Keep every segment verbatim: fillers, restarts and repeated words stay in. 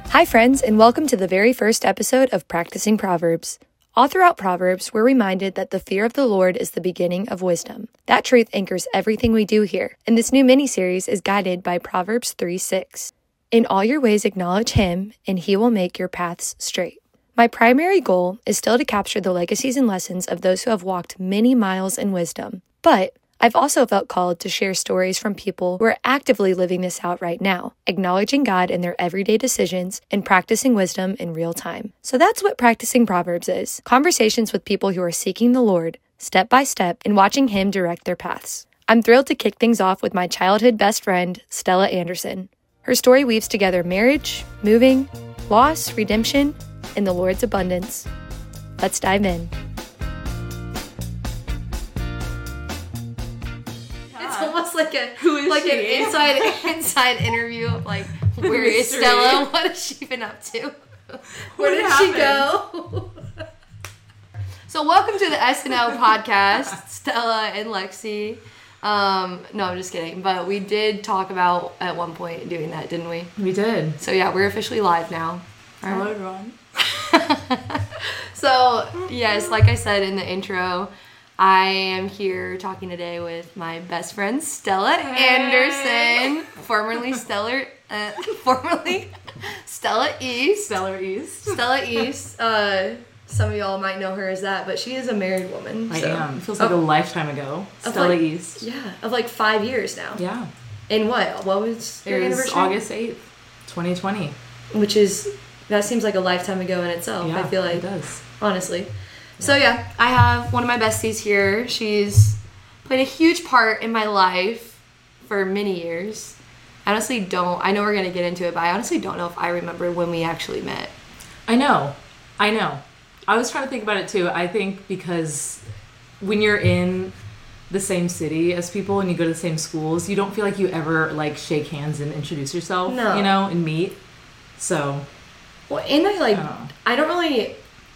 Hi, friends, and welcome to the very first episode of Practicing Proverbs. All throughout Proverbs, we're reminded that the fear of the Lord is the beginning of wisdom. That truth anchors everything we do here, and this new mini-series is guided by Proverbs three six. In all your ways acknowledge Him, and He will make your paths straight. My primary goal is still to capture the legacies and lessons of those who have walked many miles in wisdom, but I've also felt called to share stories from people who are actively living this out right now, acknowledging God in their everyday decisions and practicing wisdom in real time. So that's what Practicing Proverbs is. Conversations with people who are seeking the Lord, step by step, and watching Him direct their paths. I'm thrilled to kick things off with my childhood best friend, Stella Anderson. Her story weaves together marriage, moving, loss, redemption, and the Lord's abundance. Let's dive in. It's almost like a Who is like she? an inside inside interview of like, where is Mystery. Stella? What has she been up to? Where did happened? she go? So welcome to the S N L podcast, Stella and Lexi. Um, no, I'm just kidding. But we did talk about at one point doing that, didn't we? We did. So yeah, we're officially live now. All Hello, right. everyone. So yes, like I said in the intro, I am here talking today with my best friend Stella Hey. Anderson, formerly Stella, uh, formerly Stella East. Stellar East. Stella East. Uh, some of y'all might know her as that, but she is a married woman. I so. am. It feels like Oh, a lifetime ago. Of Stella like- East. Yeah, of like five years now. Yeah. And what? What was your It was anniversary? August eighth, twenty twenty. Which is that seems like a lifetime ago in itself. Yeah, I feel like it does. honestly. So yeah, I have one of my besties here. She's played a huge part in my life for many years. I honestly don't, I know we're going to get into it, but I honestly don't know if I remember when we actually met. I know. I know. I was trying to think about it too. I think because when you're in the same city as people and you go to the same schools, you don't feel like you ever like shake hands and introduce yourself, No. you know, and meet. So, Well, and I like, Oh. I don't really,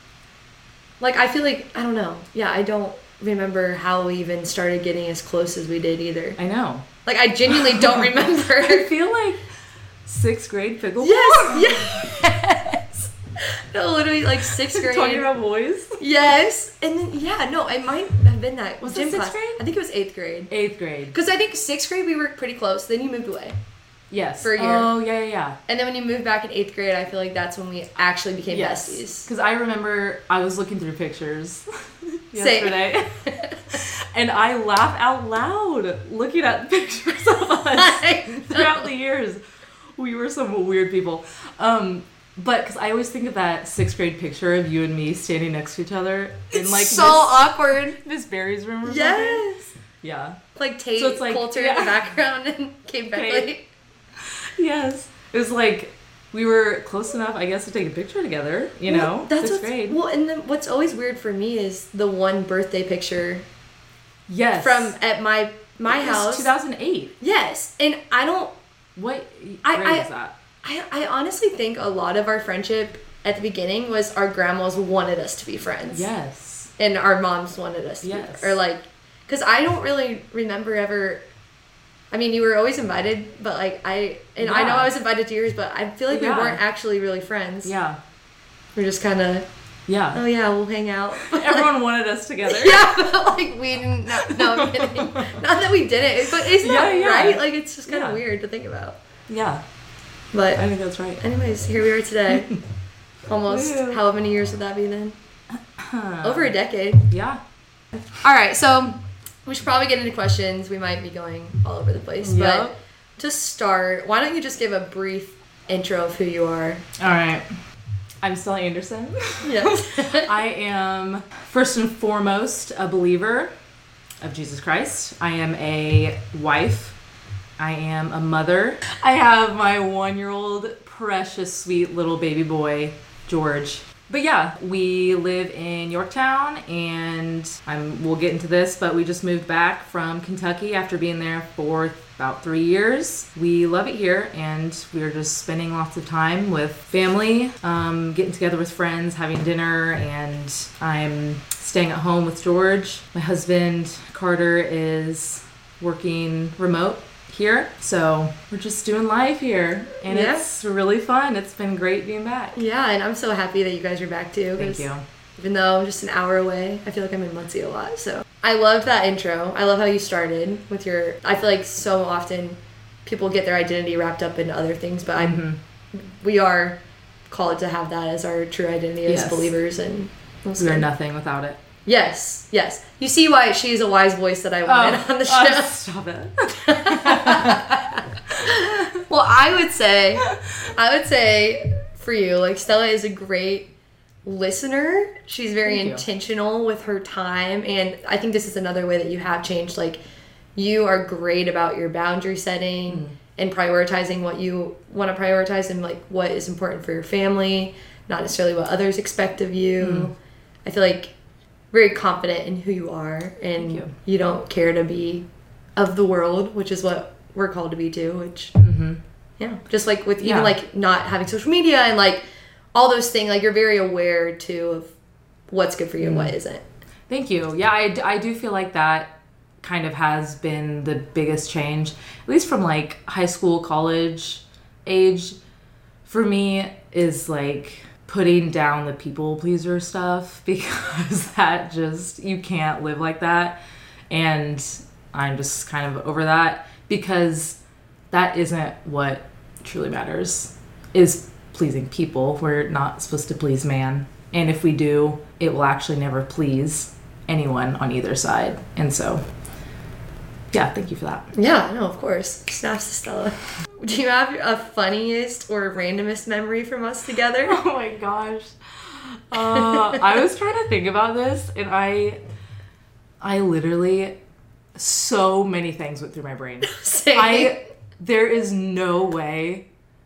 like, I feel like, I don't know. Yeah, I don't remember how we even started getting as close as we did either. I know. Like, I genuinely don't I remember. feel like sixth grade pickleball. Yes, yes. No, literally like sixth grade. Talking about boys. Yes, and then yeah, no, it might have been that. Was gym it sixth class. grade? I think it was eighth grade. Eighth grade. Because I think sixth grade we were pretty close. Then you moved away, Yes. For a year. Oh, yeah, yeah, yeah. and then when you moved back in eighth grade, I feel like that's when we actually became besties. Because I remember I was looking through pictures Same. yesterday. And I laugh out loud looking at pictures of us I know. throughout the years. We were some weird people. Um, but because I always think of that sixth grade picture of you and me standing next to each other in It's like so Miss, awkward. Miss Barry's room or something. Yes, Yeah. like Tate So it's like- Coulter in yeah. the background and Kate Beckley. Kate. Yes. It was like we were close enough, I guess, to take a picture together, you Well, know? that's sixth what's, grade. Well, and then what's always weird for me is the one birthday picture Yes. from at my my It was house. two thousand eight. Yes, and I don't. What I- grade I- is that? I, I honestly think a lot of our friendship at the beginning was our grandmas wanted us to be friends. Yes. And our moms wanted us to Yes. be, or like, because I don't really remember ever, I mean, you were always invited, but like, I, and I know Yeah. I was invited to yours, but I feel like Yeah. we weren't actually really friends. Yeah. We're just kind of, Yeah. oh yeah, we'll hang out. Everyone wanted us together. Yeah, but like, we didn't, no, no I'm kidding. Not that we didn't, but isn't that Yeah, yeah. right? Like, it's just kind of Yeah. weird to think about. Yeah. But I think that's right. anyways, here we are today. Almost, Woo. how many years would that be then? Over a decade. Yeah. All right, so we should probably get into questions. We might be going all over the place. Yep. But to start, why don't you just give a brief intro of who you are? All right. I'm Stella Anderson. Yes. I am first and foremost a believer of Jesus Christ. I am a wife. I am a mother. I have my one-year-old precious sweet little baby boy, George. But yeah, we live in Yorktown, and I'm, we'll get into this, but we just moved back from Kentucky after being there for about three years. We love it here, and we're just spending lots of time with family, um, getting together with friends, having dinner, and I'm staying at home with George. My husband, Carter, is working remote here. So we're just doing life here, and Yeah. it's really fun. It's been great being back. Yeah, and I'm so happy that you guys are back too. Thank you. Even though I'm just an hour away, I feel like I'm in Muncie a lot. So I love that intro. I love how you started with your. I feel like so often people get their identity wrapped up in other things, but Mm-hmm. I'm, we are called to have that as our true identity as Yes. believers, and We are nothing without it. Yes, yes. You see why she's a wise voice that I wanted on the show. Oh, stop it. Well, I would say, I would say for you, like Stella is a great listener. She's very Thank you. intentional with her time, and I think this is another way that you have changed. Like, you are great about your boundary setting Mm. and prioritizing what you want to prioritize and like what is important for your family, not necessarily what others expect of you. Mm. I feel like very confident in who you are, and you. you don't care to be of the world, which is what we're called to be too, which Mm-hmm. yeah, just like with even Yeah. like not having social media and like all those things, like you're very aware too of what's good for you and what isn't. Thank you. Yeah, I, d- I do feel like that kind of has been the biggest change, at least from like high school, college age, for me, is like putting down the people pleaser stuff, because that just, you can't live like that. And I'm just kind of over that, because that isn't what truly matters, is pleasing people. We're not supposed to please man. And if we do, it will actually never please anyone on either side. And so, yeah, thank you for that. Yeah, no, of course. Snaps to Stella. Do you have a funniest or randomest memory from us together? Oh my gosh. Uh, I was trying to think about this, and I, I literally, so many things went through my brain. Same. I, there is no way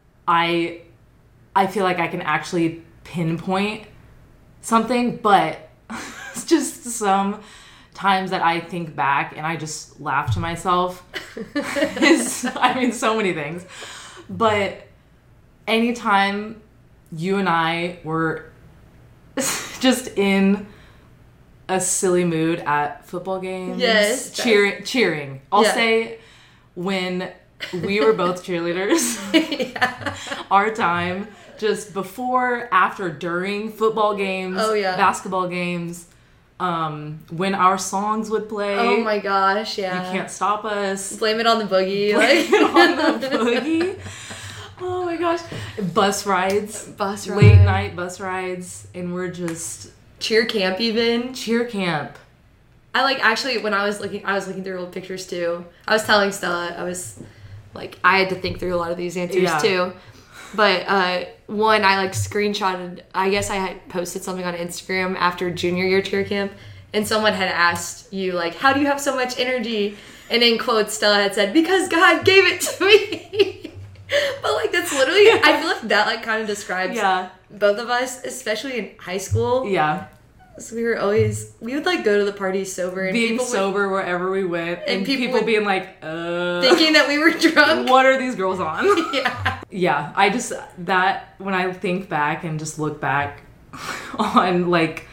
I, I feel like I can actually pinpoint something, but it's just some times that I think back and I just laugh to myself. Is, I mean, so many things. But anytime you and I were just in a silly mood at football games, Yes, cheering, cheering. I'll Yeah. say when we were both cheerleaders, Yeah. our time just before, after, during football games, Oh, yeah. basketball games, um, when our songs would play. Oh my gosh, yeah. You Can't Stop Us. Blame it on the boogie. Blame like it on the boogie. Oh my gosh. Bus rides. Bus ride. Late night bus rides. And we're just Cheer camp even. cheer camp. I like actually when I was looking I was looking through old pictures too. I was telling Stella, I was like I had to think through a lot of these answers Yeah. too. But uh, one I like screenshotted, I guess I had posted something on Instagram after junior year cheer camp, and someone had asked you like, how do you have so much energy? And in quotes Stella had said, because God gave it to me. But like that's literally I feel like that like kind of describes Yeah. both of us, especially in high school. Yeah. So we were always we would like go to the parties sober and Being people would- sober wherever we went. And, And people people, would- being like, uh. thinking that we were drunk. What are these girls on? Yeah. Yeah, I just, that, when I think back and just look back on, like,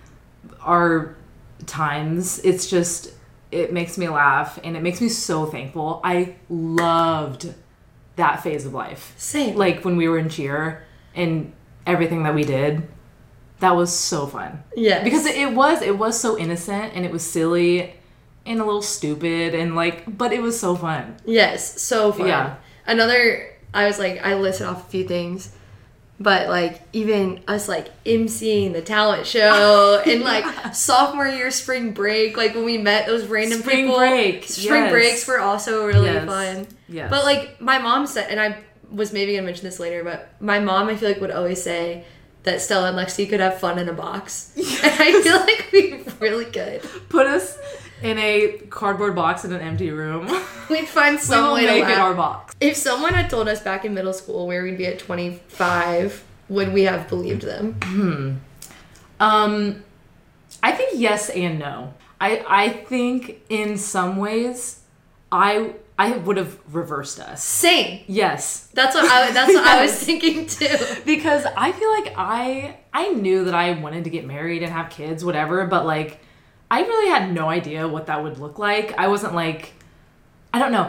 our times, it's just, it makes me laugh, and it makes me so thankful. I loved that phase of life. Same. Like, when we were in cheer, and everything that we did, that was so fun. Yes. Because it, it was, it was so innocent, and it was silly, and a little stupid, and, like, but it was so fun. Yes, so fun. Yeah. Another, I was like, I listed off a few things, but like even us like emceeing the talent show and like sophomore year spring break, like when we met those random Spring people. break, Spring yes. breaks were also really Yes. fun. Yes. But like my mom said, and I was maybe gonna mention this later, but my mom I feel like would always say that Stella and Lexi could have fun in a box. And I feel like we really could. Put us in a cardboard box in an empty room. We'd find We some will way to make it laugh. our box. If someone had told us back in middle school where we'd be at twenty-five, would we have believed them? Um, I think yes and no. I I think in some ways, I I would have reversed us. Same. Yes, That's what I. That's what I was Yes. thinking too. because I feel like I I knew that I wanted to get married and have kids, whatever. But like, I really had no idea what that would look like. I wasn't like, I don't know.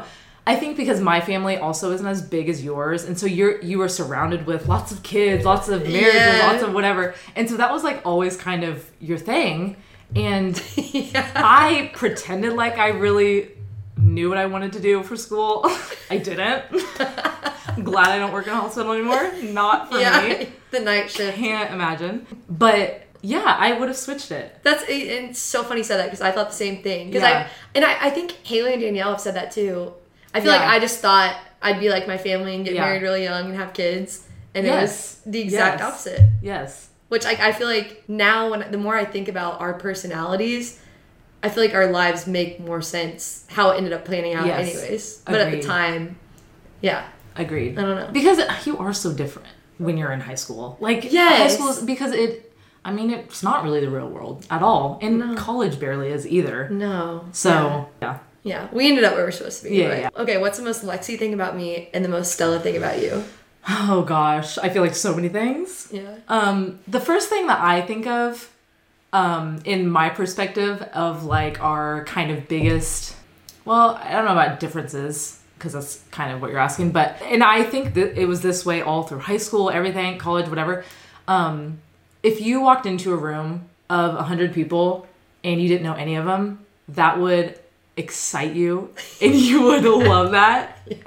I think because my family also isn't as big as yours, and so you're you were surrounded with lots of kids, lots of marriages, yeah. lots of whatever, and so that was like always kind of your thing. And yeah. I pretended like I really knew what I wanted to do for school. I didn't. I'm glad I don't work in a hospital anymore. Not for yeah, me. The night shift. Can't imagine. But yeah, I would have switched it. That's and it's so funny you said that because I thought the same thing. Because yeah. I and I, I think Haley and Danielle have said that too. I feel yeah. like I just thought I'd be like my family and get yeah. married really young and have kids, and yes. it was the exact yes. opposite. Yes. Which I I feel like now when the more I think about our personalities, I feel like our lives make more sense how it ended up planning out yes. anyways. But Agreed. at the time, yeah. Agreed. I don't know. Because you are so different when you're in high school. Like, yes. high school is, because it, I mean, it's not really the real world at all. And no. college barely is either. No. So, yeah. Yeah. We ended up where we're supposed to be. Yeah, right? yeah. Okay, what's the most Lexi thing about me and the most Stella thing about you? Oh, gosh. I feel like so many things. Yeah. Um, the first thing that I think of, um, in my perspective of, like, our kind of biggest, well, I don't know about differences, because that's kind of what you're asking, but, and I think that it was this way all through high school, everything, college, whatever. Um, if you walked into a room of a hundred people and you didn't know any of them, that would excite you and you would love that. Yeah.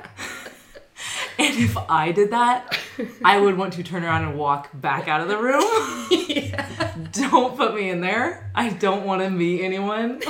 And if I did that, I would want to turn around and walk back out of the room. Yeah. Don't put me in there. I don't want to meet anyone.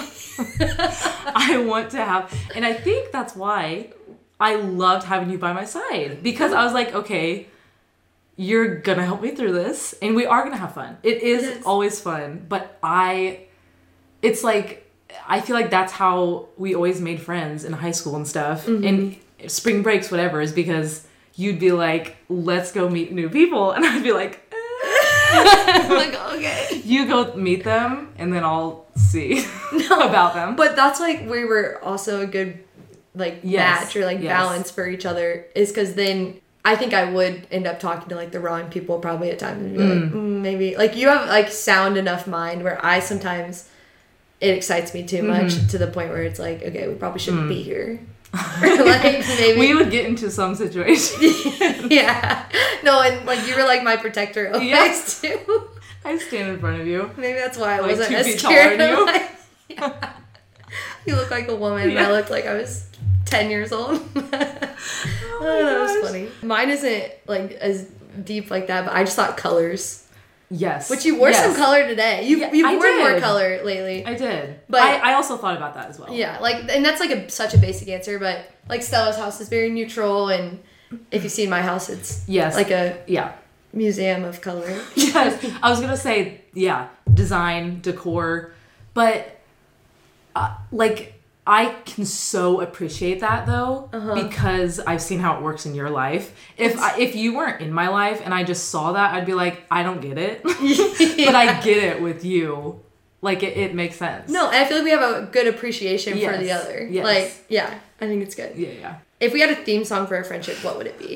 I want to have, and I think that's why I loved having you by my side, because I was like, okay, you're gonna help me through this and we are gonna have fun. It is yes. always fun, but I, it's like, I feel like that's how we always made friends in high school and stuff. Mm-hmm. And spring breaks, whatever, is because you'd be like, let's go meet new people. And I'd be like, I'm like, okay. You go meet them and then I'll see no, about them. But that's like, we were also a good like yes. match or like yes. balance for each other, is because then I think I would end up talking to like the wrong people probably at times and be mm. like, mm, maybe like you have like sound enough mind where I sometimes it excites me too much mm-hmm. to the point where it's like, okay, we probably shouldn't mm. be here. Or like maybe we would get into some situation. Yeah. No, and like you were like my protector always yes. too. I stand in front of you. Maybe that's why I like wasn't two as feet scared. Taller than you. Like, yeah. You look like a woman yeah. and I looked like I was ten years old. Oh, oh that was funny. Mine isn't like as deep like that, but I just thought colors. Yes. Which you wore yes. some color today. You yeah, you I wore did. more color lately. I did. But I, I also thought about that as well. Yeah, like, and that's like a such a basic answer, but like Stella's house is very neutral, and if you see my house, it's yes. like a yeah museum of color. Yes. I was gonna say yeah, design, decor, but uh, like I can so appreciate that though uh-huh. because I've seen how it works in your life. If I, if you weren't in my life and I just saw that, I'd be like, I don't get it, yeah. But I get it with you. Like it, it makes sense. No, and I feel like we have a good appreciation yes. for the other. Yes. Like yeah, I think it's good. Yeah, yeah. If we had a theme song for our friendship, what would it be?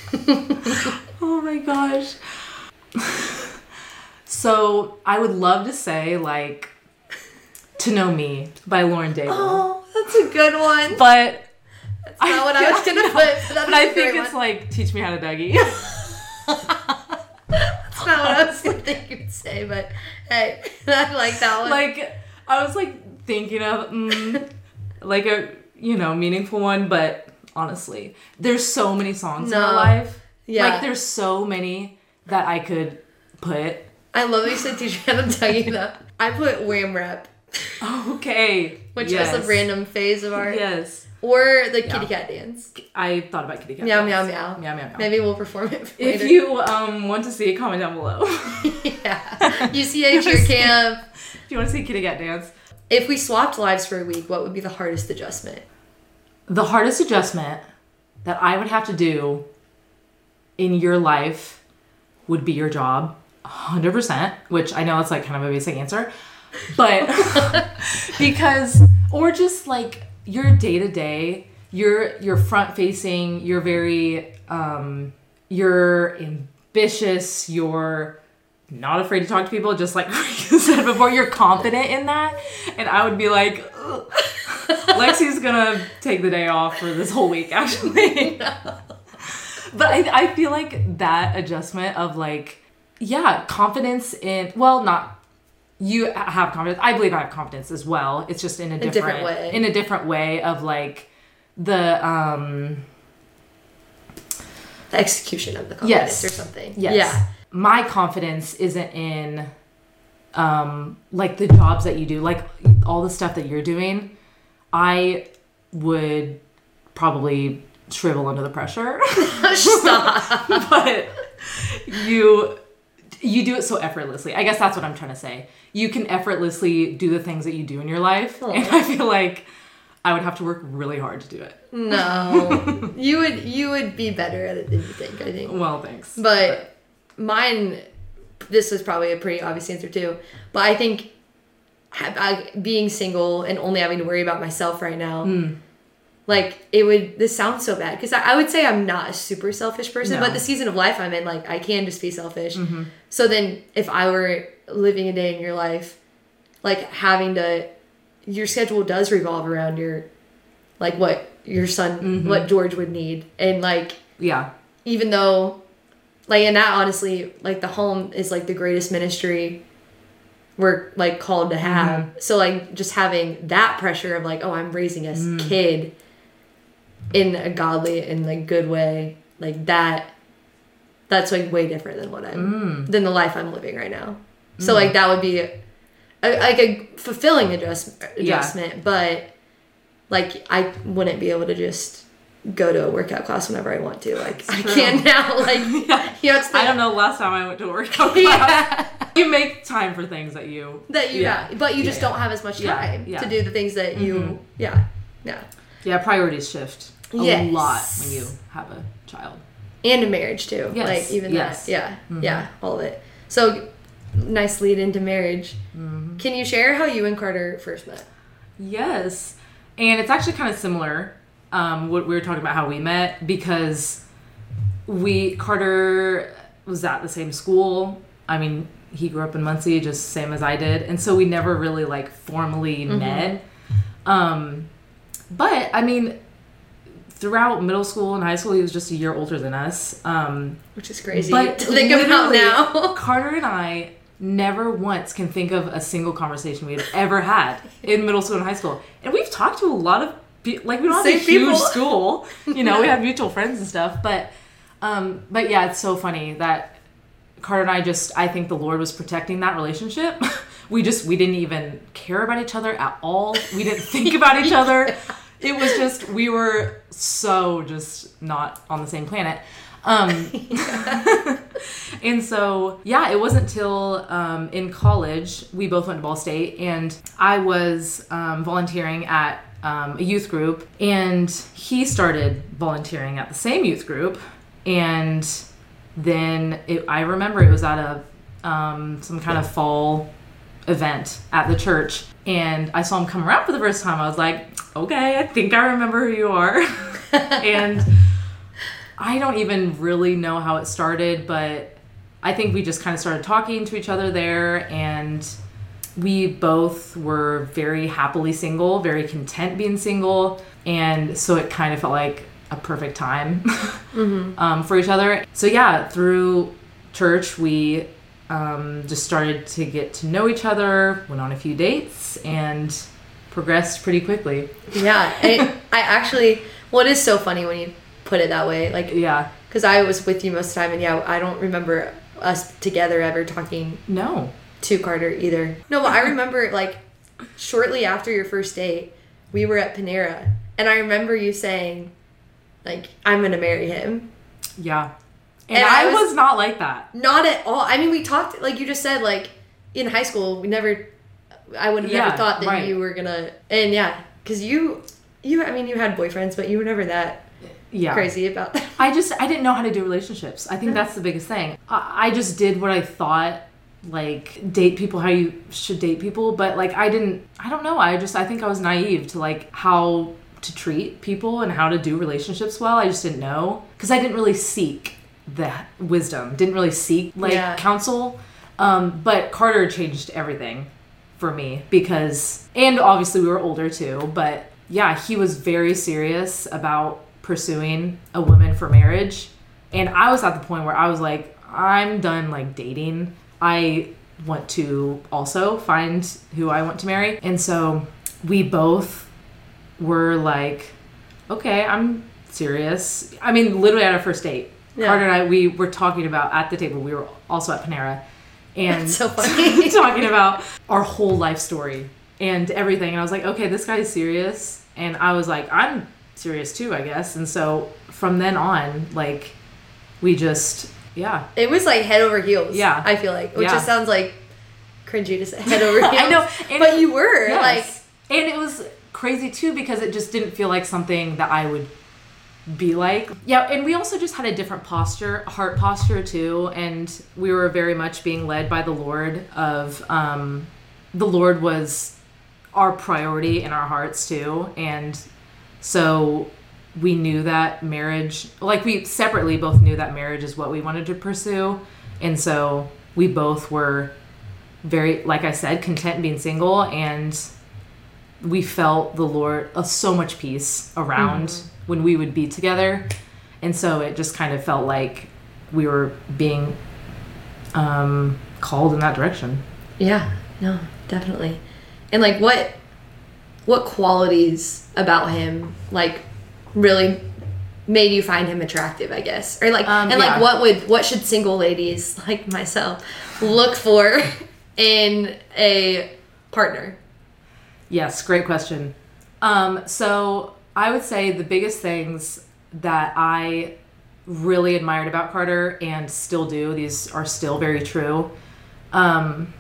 Oh my gosh. So I would love to say like "To Know Me" by Lauren Daigle. Oh, that's a good one. But that's not I, what I was gonna put. But, but I think it's one. Like "Teach Me How to Dougie." That's not what I was thinking you'd say, but hey, I like that one. Like I was like thinking of mm, like a you know meaningful one, but honestly, there's so many songs no. in our life. Yeah, like there's so many that I could put. I love that you said "Teach Me How to Dougie." Though I put "Wham Rap." Okay. Which yes. was a random phase of art. Yes. Or the yeah. kitty cat dance. I thought about kitty cat meow, dance. Meow meow meow. Meow meow. Maybe we'll perform it if later. you um want to see it, comment down below. Yeah. U C H your camp. Do you want to see kitty cat dance? If we swapped lives for a week, what would be the hardest adjustment? The hardest adjustment that I would have to do in your life would be your job. one hundred percent. Which I know it's like kind of a basic answer. But because or just like your day-to-day, you're you're front facing, you're very um you're ambitious, you're not afraid to talk to people, just like you said before, you're confident in that. And I would be like, ugh. Lexi's gonna take the day off for this whole week, actually. No. But I, I feel like that adjustment of like, yeah, confidence in, well, not, you have confidence. I believe I have confidence as well. It's just in a different, different way. In a different way of like the, um... the execution of the confidence yes. or something. Yes. Yeah. My confidence isn't in, um, like the jobs that you do, like all the stuff that you're doing. I would probably shrivel under the pressure. Stop. But you you do it so effortlessly. I guess that's what I'm trying to say. You can effortlessly do the things that you do in your life. Aww. And I feel like I would have to work really hard to do it. No. you would you would be better at it than you think, I think. Well, thanks. But mine, this was probably a pretty obvious answer too. But I think I, being single and only having to worry about myself right now, mm. like it would, this sounds so bad. Because I, I would say I'm not a super selfish person, No. but the season of life I'm in, like I can just be selfish. Mm-hmm. So then if I were living a day in your life, like having to, your schedule does revolve around your, like what your son, mm-hmm. what George would need. And like, yeah. even though, like, and that honestly, like the home is like the greatest ministry we're like called to have. Mm-hmm. So like just having that pressure of like, oh, I'm raising a mm. kid in a godly and like good way, like that, that's like way different than what I'm, mm. than the life I'm living right now. Mm. So like that would be a, a, like a fulfilling adjust, adjustment, yeah. But like I wouldn't be able to just go to a workout class whenever I want to. Like it's I true. can now. Like yeah. you know, it's the, I don't know. Last time I went to a workout class, yeah. You make time for things that you that you yeah. got, but you just yeah. don't have as much Yeah. time Yeah. to do the things that you. Mm-hmm. Yeah, yeah. Yeah, priorities shift a Yes. lot when you have a child. And a marriage too. Yes. Like even Yes. that. Yeah, Mm-hmm. yeah. All of it. So nice lead into marriage. Mm-hmm. Can you share how you and Carter first met? Yes. And it's actually kind of similar, um, what we were talking about how we met, because we, Carter was at the same school. I mean, he grew up in Muncie, just same as I did. And so we never really like formally Mm-hmm. met. Um, but I mean, throughout middle school and high school, he was just a year older than us. Um, Which is crazy but to think about literally, now. Carter and I never once can think of a single conversation we had ever had in middle school and high school. And we've talked to a lot of people, like we don't have Same a huge people. school, you know, we have mutual friends and stuff. But, um, but yeah, it's so funny that Carter and I just, I think the Lord was protecting that relationship. We just, we didn't even care about each other at all. We didn't think about each other. It was just, we were so just not on the same planet. Um, and so, yeah, it wasn't till um, in college, we both went to Ball State, and I was um, volunteering at um, a youth group, and he started volunteering at the same youth group. And then it, I remember it was at a um, some kind of fall event at the church, and I saw him come around for the first time. I was like, okay, I think I remember who you are. And I don't even really know how it started, but I think we just kind of started talking to each other there, and we both were very happily single, very content being single, and so it kind of felt like a perfect time mm-hmm. um, for each other. So yeah, through church, we um, just started to get to know each other, went on a few dates, and progressed pretty quickly. Yeah, I, I actually, well, it is so funny when you put it that way. Like, yeah, because I was with you most of the time, and yeah, I don't remember us together ever talking no to Carter either. No, but I remember like shortly after your first date, we were at Panera, and I remember you saying, like, I'm gonna marry him. Yeah. And, and I, I was, was not like that. Not at all. I mean, we talked, like you just said, like in high school, we never, I would have Yeah, never thought that right. you were gonna, and yeah, because you, you, I mean, you had boyfriends, but you were never that yeah. crazy about that. I just, I didn't know how to do relationships. I think that's the biggest thing. I, I just did what I thought, like, date people how you should date people, but like, I didn't, I don't know. I just, I think I was naive to like how to treat people and how to do relationships well. I just didn't know, because I didn't really seek the wisdom, didn't really seek like Yeah. counsel. Um, but Carter changed everything for me, because, and obviously we were older too, but yeah, he was very serious about pursuing a woman for marriage. And I was at the point where I was like, I'm done like dating. I want to also find who I want to marry. And so we both were like, okay, I'm serious. I mean, literally at our first date, yeah. Carter and I, we were talking about at the table, we were also at Panera, and That's so funny. talking about our whole life story and everything. And I was like, okay, this guy's serious. And I was like, I'm serious too, I guess. And so from then on, like, we just, yeah. It was like head over heels. Yeah. I feel like, which yeah. just sounds like cringy to say head over heels. I know. And but it, you were yes. like. And it was crazy too, because it just didn't feel like something that I would be like. Yeah. And we also just had a different posture, heart posture too. And we were very much being led by the Lord of, um, the Lord was our priority in our hearts too. And so we knew that marriage, like we separately both knew that marriage is what we wanted to pursue. And so we both were very, like I said, content being single, and we felt the Lord, uh, so much peace around mm-hmm. when we would be together. And so it just kind of felt like we were being um, called in that direction. Yeah, no, definitely. And like what, what qualities about him, like, really made you find him attractive, I guess, or like, um, and yeah. like, what would, what should single ladies like myself look for in a partner? Yes, great question. Um, so I would say the biggest things that I really admired about Carter, and still do, these are still very true, um,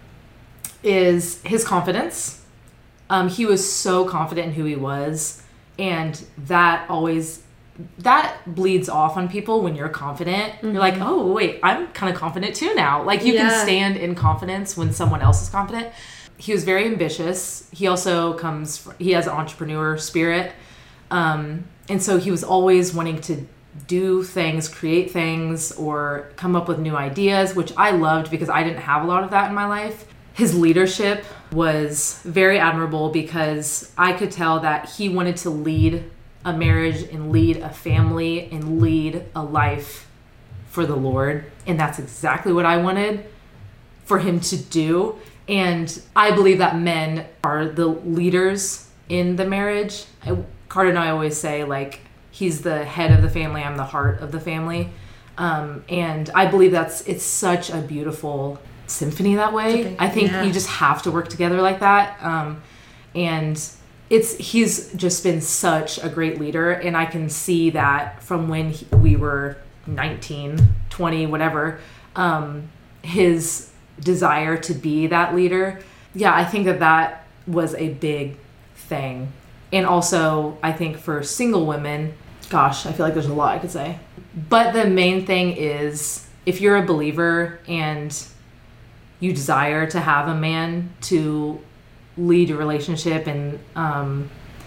is his confidence. Um, he was so confident in who he was. And that always, that bleeds off on people when you're confident. Mm-hmm. You're like, oh, wait, I'm kind of confident too now. Like, you yeah. can stand in confidence when someone else is confident. He was very ambitious. He also comes, from, he has an entrepreneur spirit. Um, and so he was always wanting to do things, create things, or come up with new ideas, which I loved because I didn't have a lot of that in my life. His leadership was very admirable because I could tell that he wanted to lead a marriage and lead a family and lead a life for the Lord. And that's exactly what I wanted for him to do. And I believe that men are the leaders in the marriage. I, Carter and I always say, like, he's the head of the family, I'm the heart of the family. Um, and I believe that's, it's such a beautiful symphony that way. Think, I think yeah. you just have to work together like that. Um, and it's, he's just been such a great leader. And I can see that from when he, we were nineteen, twenty, whatever, um, his desire to be that leader. Yeah, I think that that was a big thing. And also, I think for single women, gosh, I feel like there's a lot I could say. But the main thing is, if you're a believer and you desire to have a man to lead a relationship and um,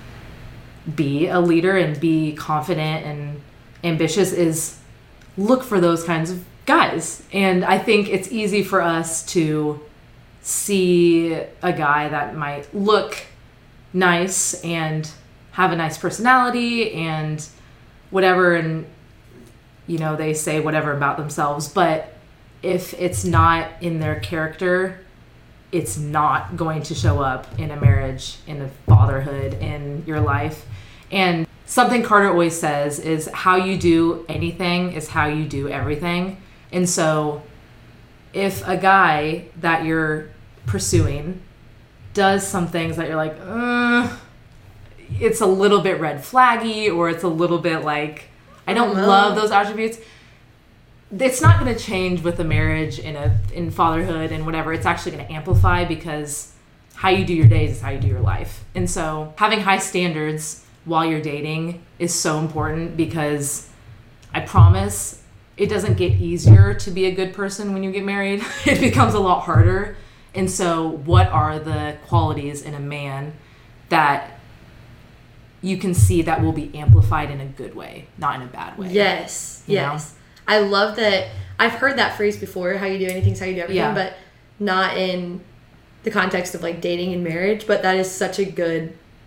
be a leader and be confident and ambitious, is look for those kinds of guys. And I think it's easy for us to see a guy that might look nice and have a nice personality and whatever, and you know, they say whatever about themselves, but if it's not in their character, it's not going to show up in a marriage, in a fatherhood, in your life. And something Carter always says is, how you do anything is how you do everything. And so if a guy that you're pursuing does some things that you're like, uh, it's a little bit red flaggy, or it's a little bit like, I don't oh, love those attributes, it's not going to change with a marriage in a in fatherhood and whatever. It's actually going to amplify, because how you do your days is how you do your life. And so having high standards while you're dating is so important, because I promise it doesn't get easier to be a good person when you get married. It becomes a lot harder. And so what are the qualities in a man that you can see that will be amplified in a good way, not in a bad way? Yes, yes. Know? I love that. I've heard that phrase before, how you do anything is how you do everything, yeah. but not in the context of like dating and marriage. But that is such a good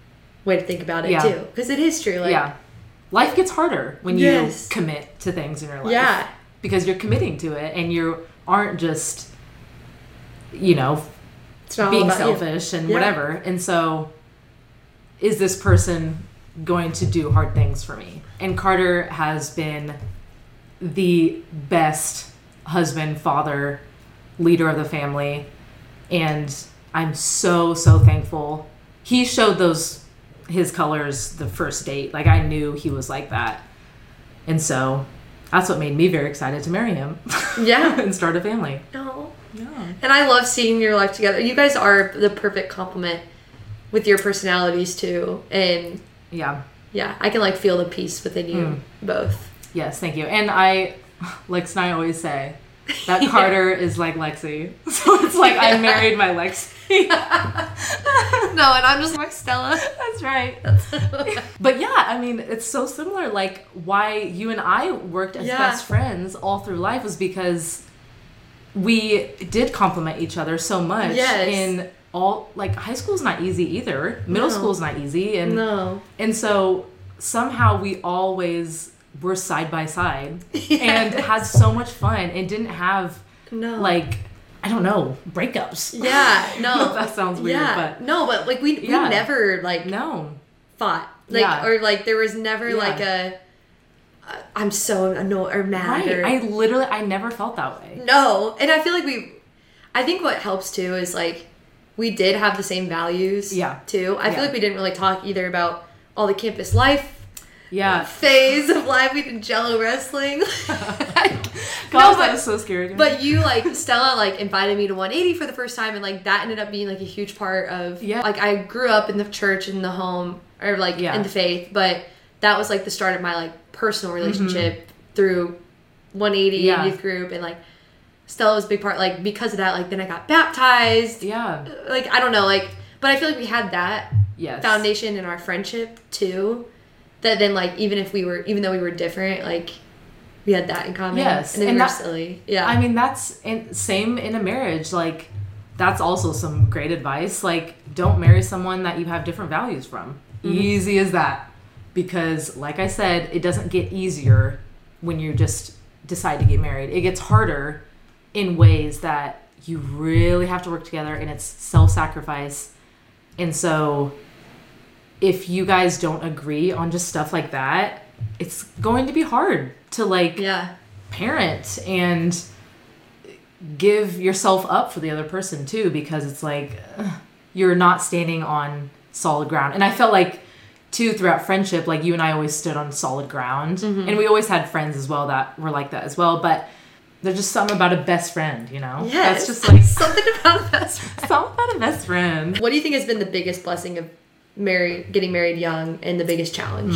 way to think about it Yeah. too, because it is true. Like, yeah. Life gets harder when you Yes. commit to things in your life. Yeah. Because you're committing to it and you aren't just, you know, it's not all being about you. selfish and Yeah. whatever. And so, is this person going to do hard things for me? And Carter has been the best husband, father, leader of the family. And I'm so, so thankful. He showed those, his colors the first date. Like, I knew he was like that. And so, that's what made me very excited to marry him. Yeah. And start a family. No. Yeah. And I love seeing your life together. You guys are the perfect complement with your personalities too. And Yeah. yeah, I can like feel the peace within you Mm. both. Yes, thank you. And I, Lex and I always say that Yeah. Carter is like Lexi. So it's like I married my Lexi. No, and I'm just like Stella. That's right. But yeah, I mean, it's so similar. Like why you and I worked as Yeah. best friends all through life was because we did complement each other so much. Yes. In all, like high school's not easy either. Middle No. school's not easy. And No. And so somehow we always were side by side Yes. and had so much fun and didn't have No. like, I don't know, breakups. Yeah, no. That sounds weird, yeah. but no, but like we we Yeah. never like no. fought. Like Yeah. or like there was never Yeah. like a uh, I'm so annoyed or mad Right. or I literally, I never felt that way. no. And I feel like we I think what helps too is like we did have the same values Yeah. too. I Yeah. feel like we didn't really talk either about all the campus life Yeah. phase of life. We did Jello wrestling. Gosh, No, but- that was so scary to me. But you like Stella like invited me to one eighty for the first time, and like that ended up being like a huge part of Yeah. like I grew up in the church in the home or like Yeah. in the faith, but that was like the start of my like personal relationship through one eighty Yeah. youth group, and like Stella was a big part. Like because of that, like then I got baptized. yeah. Like I don't know, like but I feel like we had that Yes. foundation in our friendship too. That then like even if we were even though we were different, like we had that in common. Yes, and then and we were that- silly. Yeah. I mean, that's in, same in a marriage. Like, that's also some great advice. Like, don't marry someone that you have different values from. Mm-hmm. Easy as that. Because, like I said, it doesn't get easier when you just decide to get married. It gets harder in ways that you really have to work together, and it's self-sacrifice. And so, if you guys don't agree on just stuff like that, it's going to be hard to, like, yeah. parent and give yourself up for the other person too, because it's like ugh, you're not standing on solid ground. And I felt like too throughout friendship, like you and I always stood on solid ground, Mm-hmm. and we always had friends as well that were like that as well. But there's just something about a best friend, you know? Yes. That's just like something about a best friend. something about a best friend. What do you think has been the biggest blessing of marry getting married young and the biggest challenge?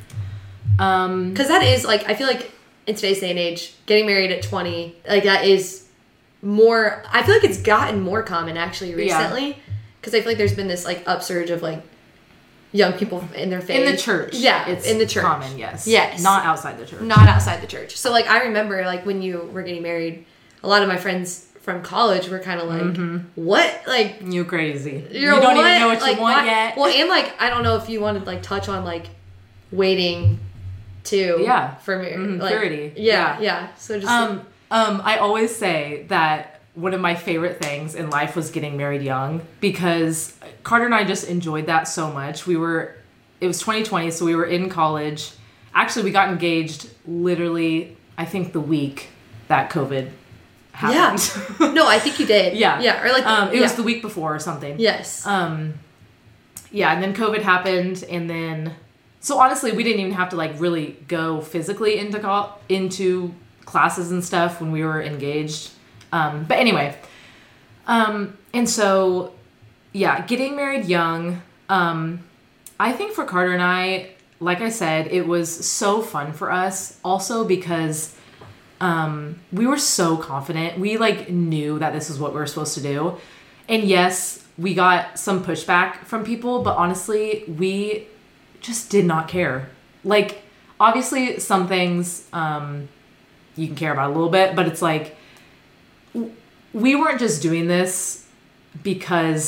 Um, Because that is like I feel like in today's day and age, getting married at twenty, like that is more. I feel like it's gotten more common actually recently. Because I feel like there's been this like upsurge of like young people in their faith in the church, Yeah, it's in the church. common, yes, Yes. not outside the church. Not outside the church. So like I remember like when you were getting married, a lot of my friends from college were kind of like, "What? Like You crazy? you're you don't what? even know what Like, you want why- yet." Well, and like I don't know if you wanted like touch on like waiting to Yeah. for marriage, Mhm, like, purity. Yeah, Yeah. yeah. So just Um, um, I always say that one of my favorite things in life was getting married young, because Carter and I just enjoyed that so much. We were, it was twenty twenty, so we were in college. Actually, we got engaged literally, I think, the week that COVID happened. yeah. No, I think you did. Yeah. yeah, or like um, it yeah. was the week before or something. yes. Um, yeah, and then COVID happened, and then so honestly, we didn't even have to like really go physically into co- into classes and stuff when we were engaged. Um, but anyway, um, and so yeah, getting married young. Um, I think for Carter and I, like I said, it was so fun for us. Also because um, we were so confident. We like knew that this is what we were supposed to do. And yes, we got some pushback from people, but honestly, we just did not care. Like, obviously, some things um, you can care about a little bit, but it's like, w- we weren't just doing this because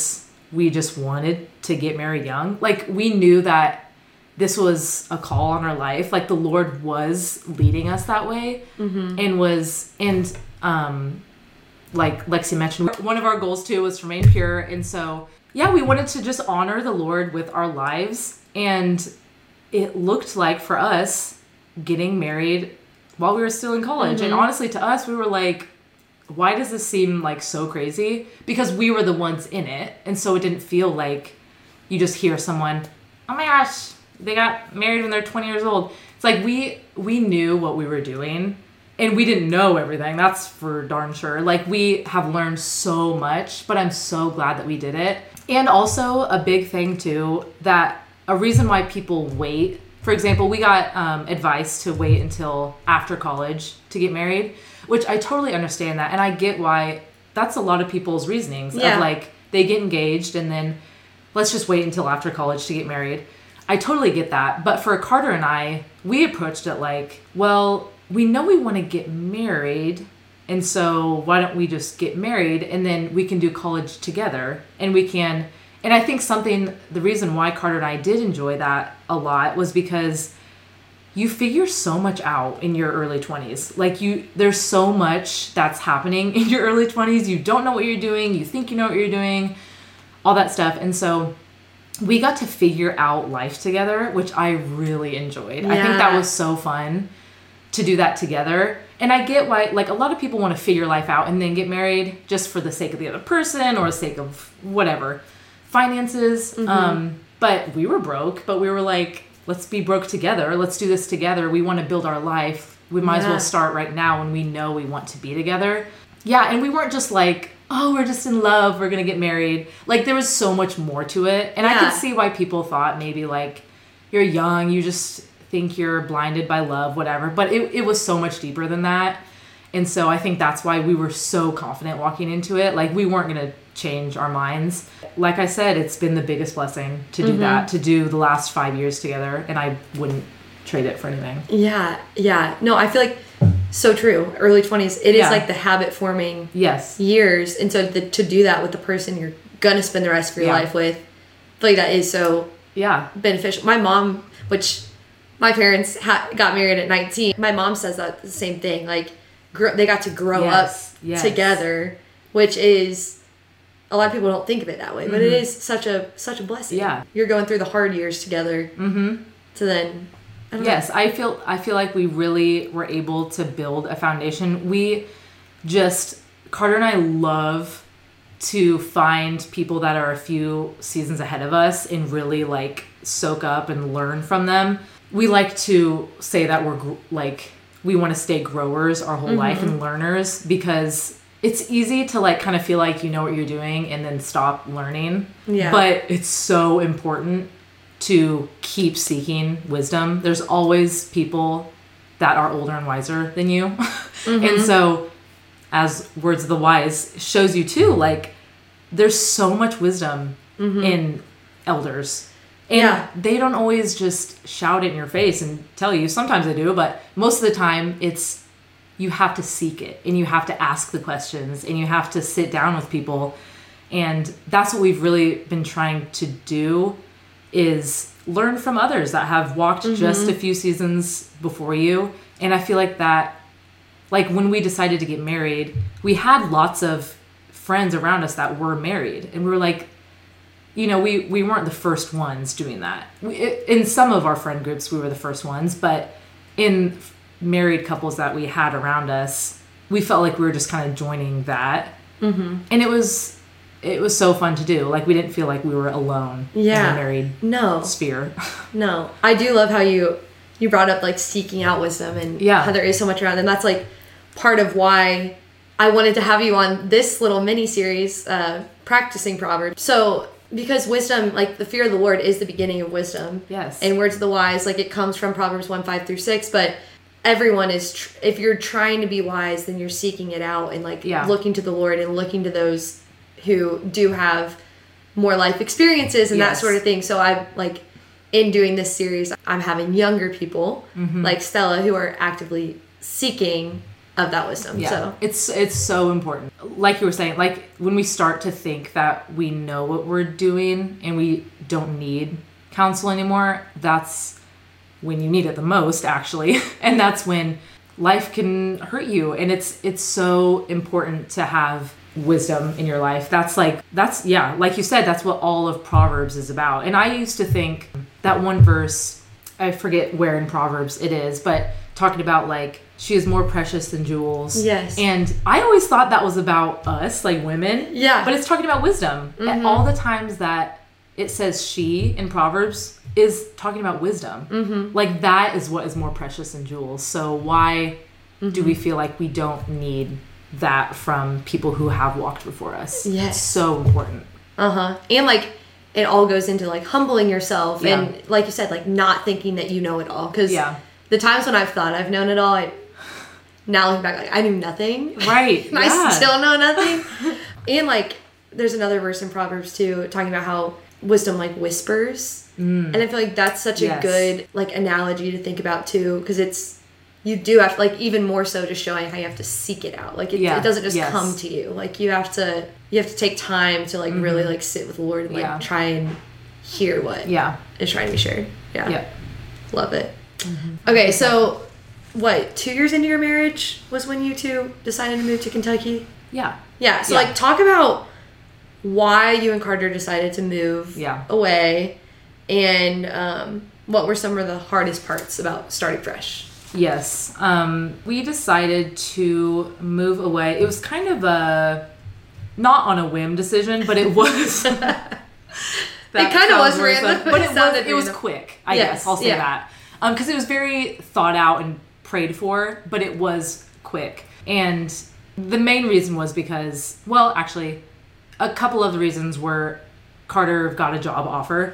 we just wanted to get married young. Like, we knew that this was a call on our life. Like, the Lord was leading us that way. Mm-hmm. and was, and, um, like Lexi mentioned, one of our goals too was to remain pure. And so, yeah, we wanted to just honor the Lord with our lives. And it looked like for us getting married while we were still in college. Mm-hmm. And honestly, to us, we were like, why does this seem like so crazy? Because we were the ones in it. And so it didn't feel like you just hear someone, oh my gosh, they got married when they're twenty years old. It's like we we knew what we were doing, and we didn't know everything. That's for darn sure. Like, we have learned so much, but I'm so glad that we did it. And also a big thing too, that a reason why people wait, for example, we got um, advice to wait until after college to get married, which I totally understand that. And I get why that's a lot of people's reasonings yeah. of like, they get engaged and then let's just wait until after college to get married. I totally get that. But for Carter and I, we approached it like, well, we know we want to get married. And so why don't we just get married and then we can do college together and we can. And I think something, the reason why Carter and I did enjoy that a lot was because you figure so much out in your early twenties. Like, you, there's so much that's happening in your early twenties. You don't know what you're doing. You think you know what you're doing, all that stuff. And so we got to figure out life together, which I really enjoyed. Yeah. I think that was so fun to do that together. And I get why, like, a lot of people want to figure life out and then get married just for the sake of the other person or the sake of whatever, finances. Mm-hmm. Um, but we were broke, but we were like, let's be broke together. Let's do this together. We want to build our life. We might yeah. as well start right now when we know we want to be together. Yeah, and we weren't just like, oh, we're just in love, we're going to get married. Like, there was so much more to it. And yeah. I could see why people thought maybe, like, you're young, you just think you're blinded by love, whatever. But it, it was so much deeper than that. And so I think that's why we were so confident walking into it. Like, we weren't going to change our minds. Like I said, it's been the biggest blessing to do mm-hmm. that, to do the last five years together. And I wouldn't trade it for anything. Yeah, yeah. No, I feel like so true. Early twenties, it yeah. is like the habit forming yes. years. And so the, to do that with the person you're going to spend the rest of your yeah. life with, I feel like that is so yeah beneficial. My mom, which my parents ha- got married at nineteen. My mom says that the same thing. Like, gr- they got to grow yes. up yes. together, which is, a lot of people don't think of it that way, but mm-hmm. it is such a such a blessing. Yeah, you're going through the hard years together. Mm-hmm. To then, I don't yes, know. I feel I feel like we really were able to build a foundation. We just Carter and I love to find people that are a few seasons ahead of us and really like soak up and learn from them. We like to say that we're gr- like we want to stay growers our whole mm-hmm. life and learners, because it's easy to like kind of feel like you know what you're doing and then stop learning. Yeah. But it's so important to keep seeking wisdom. There's always people that are older and wiser than you. Mm-hmm. And so, as Words of the Wise shows you too, like, there's so much wisdom mm-hmm. in elders. And yeah. they don't always just shout it in your face and tell you. Sometimes they do, but most of the time it's, you have to seek it and you have to ask the questions and you have to sit down with people. And that's what we've really been trying to do, is learn from others that have walked mm-hmm. just a few seasons before you. And I feel like that, like when we decided to get married, we had lots of friends around us that were married. And we were like, you know, we, we weren't the first ones doing that. We, in some of our friend groups, we were the first ones. But in married couples that we had around us, we felt like we were just kind of joining that. Mm-hmm. And it was... It was so fun to do. Like, we didn't feel like we were alone yeah. in the married no. sphere. No. I do love how you you brought up, like, seeking out wisdom and yeah. how there is so much around. And that's, like, part of why I wanted to have you on this little mini-series, uh, Practicing Proverbs. So, because wisdom, like, the fear of the Lord is the beginning of wisdom. Yes. And Words of the Wise, like, it comes from Proverbs one, five through six. But everyone is, tr- if you're trying to be wise, then you're seeking it out and, like, yeah. looking to the Lord and looking to those who do have more life experiences and yes. that sort of thing. So I like in doing this series, I'm having younger people mm-hmm. like Stella who are actively seeking of that wisdom. Yeah. So It's it's so important. Like you were saying, like when we start to think that we know what we're doing and we don't need counsel anymore, that's when you need it the most, actually. And that's when life can hurt you. And it's it's so important to have wisdom in your life. That's like, that's, yeah, like you said, that's what all of Proverbs is about. And I used to think that one verse, I forget where in Proverbs it is, but talking about like, she is more precious than jewels. Yes. And I always thought that was about us, like women. Yeah. But it's talking about wisdom. Mm-hmm. And all the times that it says she in Proverbs is talking about wisdom. Mm-hmm. Like that is what is more precious than jewels. So why mm-hmm. do we feel like we don't need that from people who have walked before us? Yes. It's so important. Uh-huh. And like it all goes into like humbling yourself Yeah. and like you said, like not thinking that you know it all. Because Yeah. the times when I've thought I've known it all, I now looking back, like I knew nothing. Right. and Yeah. I still know nothing. And like there's another verse in Proverbs too, talking about how wisdom like whispers. Mm. And I feel like that's such Yes. a good like analogy to think about too, because it's you do have to, like even more so just showing how you have to seek it out. Like it, Yeah. it doesn't just Yes. come to you. Like you have to you have to take time to like mm-hmm. really like sit with the Lord and like Yeah. try and hear what Yeah. is trying to be shared. Yeah. Yeah. Love it. Mm-hmm. Okay, so what, two years into your marriage was when you two decided to move to Kentucky? Yeah. Yeah. So Yeah. like talk about why you and Carter decided to move Yeah. away and um, what were some of the hardest parts about starting fresh? Yes. Um, we decided to move away. It was kind of a, not on a whim decision, but it was. It kind of was random. But it It was, sounded it was random. quick, I Yes, guess. I'll say yeah. that. Um, because it was very thought out and prayed for, but it was quick. And the main reason was because, well, actually, a couple of the reasons were Carter got a job offer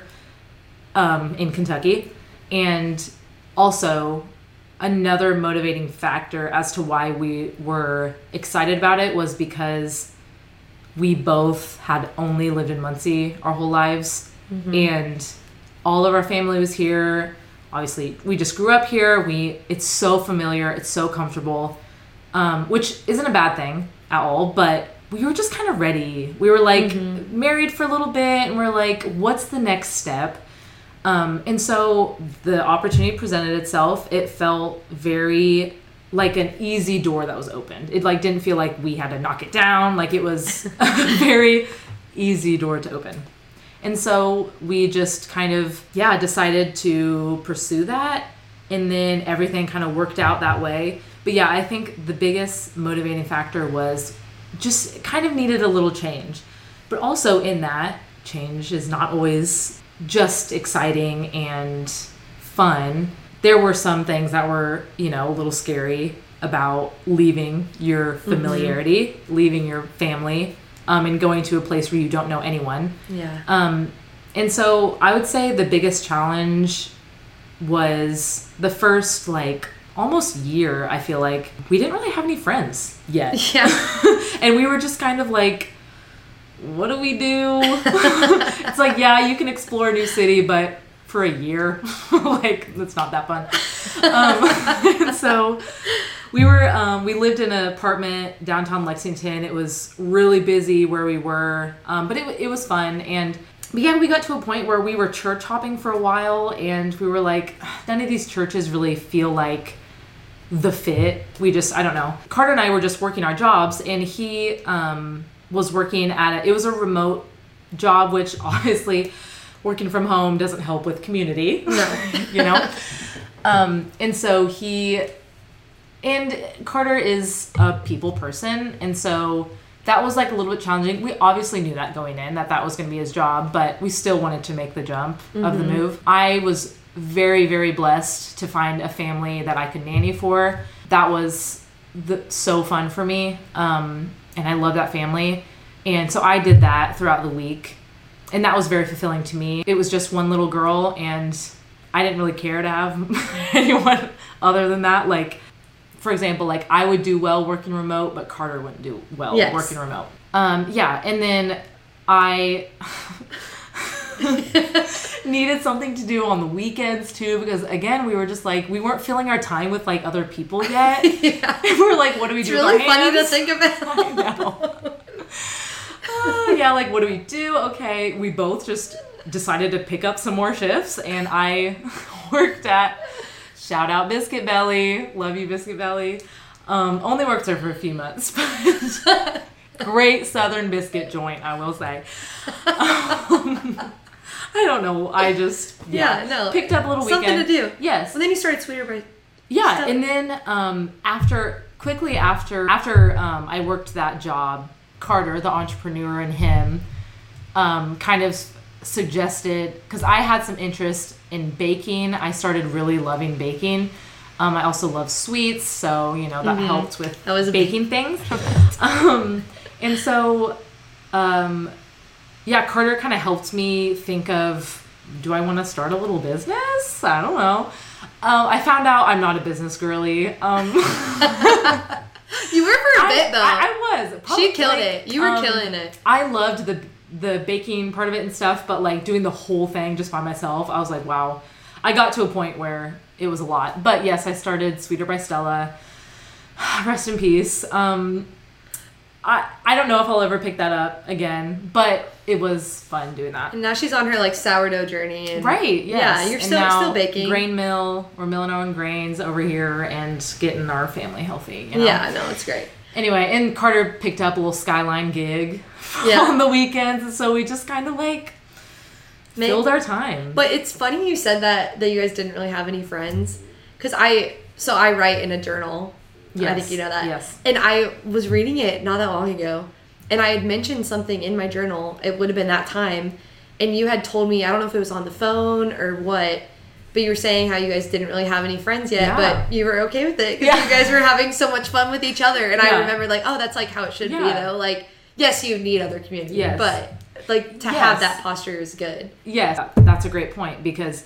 um, in Kentucky. And also, another motivating factor as to why we were excited about it was because we both had only lived in Muncie our whole lives. Mm-hmm. And all of our family was here. Obviously, we just grew up here. We It's so familiar. It's so comfortable, um, which isn't a bad thing at all. But we were just kind of ready. We were like mm-hmm. married for a little bit. And we're like, what's the next step? Um, and so the opportunity presented itself. It felt very like an easy door that was opened. It like didn't feel like we had to knock it down. Like it was a very easy door to open. And so we just kind of, yeah, decided to pursue that. And then everything kind of worked out that way. But yeah, I think the biggest motivating factor was just kind of needed a little change. But also in that, change is not always just exciting and fun. There were some things that were, you know, a little scary about leaving your familiarity, mm-hmm. leaving your family, um, and going to a place where you don't know anyone. Yeah. Um, and so I would say the biggest challenge was the first, like, almost year, I feel like. We didn't really have any friends yet. Yeah. And we were just kind of like, what do we do? It's like, yeah, you can explore a new city, but for a year, like, that's not that fun. Um, and so we were, um, we lived in an apartment downtown Lexington. It was really busy where we were, um, but it, it was fun. And but yeah, we got to a point where we were church hopping for a while, and we were like, none of these churches really feel like the fit. We just, I don't know. Carter and I were just working our jobs, and he um, was working at a, it was a remote job, which obviously working from home doesn't help with community, no. you know? Um, and so he, and Carter is a people person, and so that was like a little bit challenging. We obviously knew that going in, that that was going to be his job, but we still wanted to make the jump mm-hmm. of the move. I was very, very blessed to find a family that I could nanny for. That was the, so fun for me, um, and I love that family. And so I did that throughout the week, and that was very fulfilling to me. It was just one little girl, and I didn't really care to have anyone other than that. Like, for example, like I would do well working remote, but Carter wouldn't do well yes. working remote. Um, yeah, and then I, needed something to do on the weekends too, because again, we were just like, we weren't filling our time with like other people yet. Yeah. And we were like, what do we It's do? really with our funny to hands? think about. I know. Uh, yeah, like what do we do? Okay, we both just decided to pick up some more shifts, and I worked at, shout out Biscuit Belly, love you Biscuit Belly. Um, only worked there for a few months, but great Southern biscuit joint, I will say. Um, I don't know, I just yeah, Yeah, no. picked up a little Something weekend. to do. Yes. Well, then you started Sweeter by Yeah, Stella. and then um, after quickly after after um, I worked that job, Carter, the entrepreneur, and him um, kind of suggested, because I had some interest in baking. I started really loving baking. Um, I also love sweets, so you know that Mhm. helped with That was a baking things. um, and so, um, yeah, Carter kind of helped me think of, do I want to start a little business? I don't know. Um, I found out I'm not a business girly. Um, You were for a I, bit though. I, I was. she Probably, killed like, it. You were um, killing it. I loved the the baking part of it and stuff, but like doing the whole thing just by myself, I was like, wow. I got to a point where it was a lot. But yes, I started Sweeter by Stella. Rest in peace. Um, I I don't know if I'll ever pick that up again, but it was fun doing that. And now she's on her like sourdough journey. And Right, yes. Yeah, you're And still now still baking. Grain mill, we're milling our own grains over here and getting our family healthy. You know? Yeah, no, it's great. Anyway, and Carter picked up a little Skyline gig Yeah. on the weekends, and so we just kind of like May- filled our time. But it's funny you said that that you guys didn't really have any friends, because I so I write in a journal. I Yes, think you know that. yes. And I was reading it not that long ago, and I had mentioned something in my journal. It would have been that time, and you had told me, I don't know if it was on the phone or what, but you were saying how you guys didn't really have any friends yet, Yeah. but you were okay with it because Yeah. you guys were having so much fun with each other. And I Yeah. remember like, oh, that's like how it should be Yeah. though. Like, yes, you need other community, Yes. but like to Yes. have that posture is good. Yes, that's a great point, because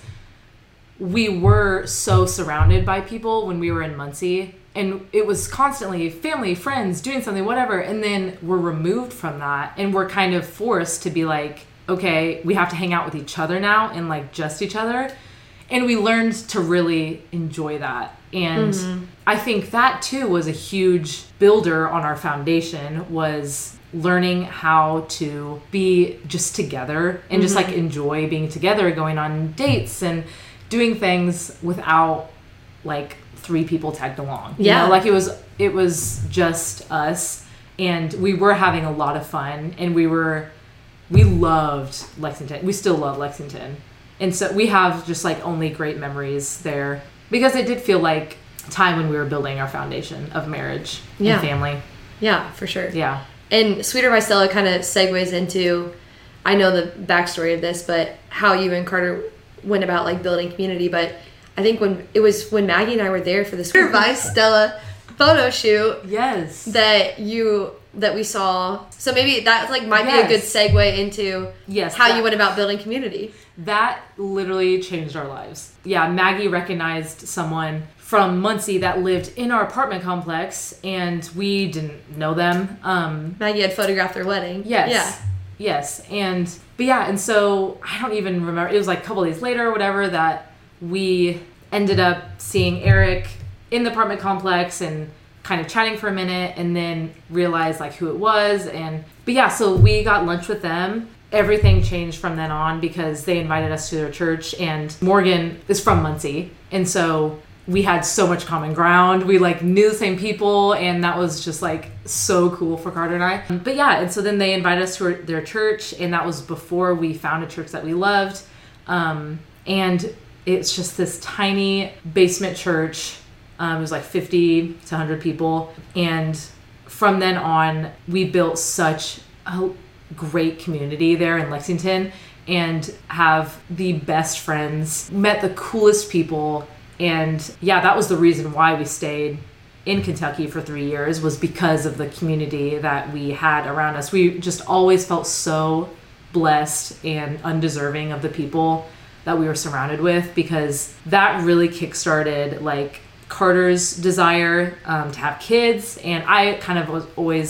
we were so surrounded by people when we were in Muncie, and it was constantly family, friends, doing something, whatever, and then we're removed from that, and we're kind of forced to be like, okay, we have to hang out with each other now, and like just each other. And we learned to really enjoy that. And Mm-hmm. I think that too was a huge builder on our foundation, was learning how to be just together and just like enjoy being together, going on dates and doing things without like three people tagged along. You Yeah. know, like it was it was just us, and we were having a lot of fun, and we were we loved Lexington. We still love Lexington. And so we have just like only great memories there, because it did feel like time when we were building our foundation of marriage Yeah. and family. Yeah, for sure. Yeah. And Sweeter by Stella kind of segues into, I know the backstory of this, but how you and Carter went about like building community. But I think when it was when Maggie and I were there for the Sweeter by Stella photo shoot Yes. that you that we saw. So maybe that like might Yes. be a good segue into Yes, how that- you went about building community. That literally changed our lives. Yeah, Maggie recognized someone from Muncie that lived in our apartment complex, and we didn't know them. Um, Maggie had photographed their wedding. yes. Yeah. Yes. And, but yeah, and so I don't even remember, it was like a couple days later or whatever that we ended up seeing Eric in the apartment complex and kind of chatting for a minute, and then realized like who it was. And, but yeah, so we got lunch with them. Everything changed from then on, because they invited us to their church, and Morgan is from Muncie. And so we had so much common ground. We like knew the same people, and that was just like so cool for Carter and I. But yeah, and so then they invited us to their church, and that was before we found a church that we loved. Um, and it's just this tiny basement church. Um, it was like fifty to one hundred people. And from then on, we built such a great community there in Lexington, and have the best friends, met the coolest people. And yeah, that was the reason why we stayed in Kentucky for three years, was because of the community that we had around us. We just always felt so blessed and undeserving of the people that we were surrounded with, because that really kickstarted like Carter's desire um, to have kids. And I kind of was always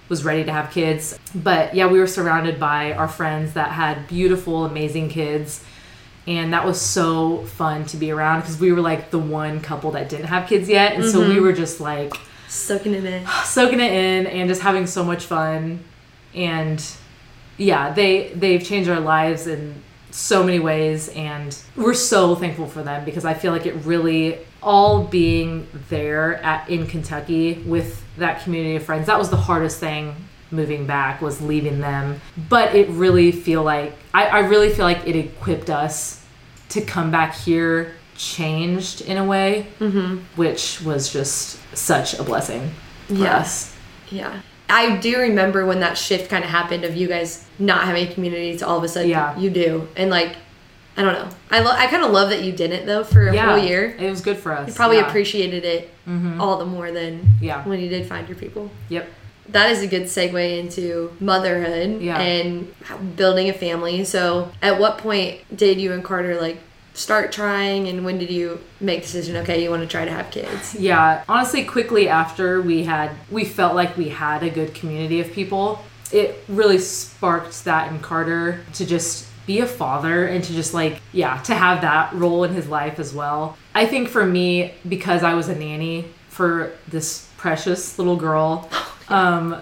was ready to have kids. But yeah, we were surrounded by our friends that had beautiful, amazing kids. And that was so fun to be around because we were like the one couple that didn't have kids yet. And mm-hmm. so we were just like soaking it in, soaking it in and just having so much fun. And yeah, they, they've changed our lives in so many ways. And we're so thankful for them because I feel like it really, all being there at, in Kentucky with that community of friends, that was the hardest thing moving back, was leaving them. But it really feel like, I, I really feel like it equipped us to come back here changed in a way, mm-hmm. which was just such a blessing for yeah. us. Yeah. I do remember when that shift kind of happened of you guys not having a community to all of a sudden yeah. you do. And like, I don't know. I lo- I kind of love that you didn't though for a yeah, whole year. It was good for us. You probably yeah. appreciated it mm-hmm. all the more than yeah. when you did find your people. Yep. That is a good segue into motherhood yeah. and building a family. So at what point did you and Carter like start trying, and when did you make the decision, okay, you want to try to have kids? Yeah, honestly, quickly after we had, we felt like we had a good community of people. It really sparked that in Carter to just be a father and to just like, yeah, to have that role in his life as well. I think for me, because I was a nanny for this precious little girl, um,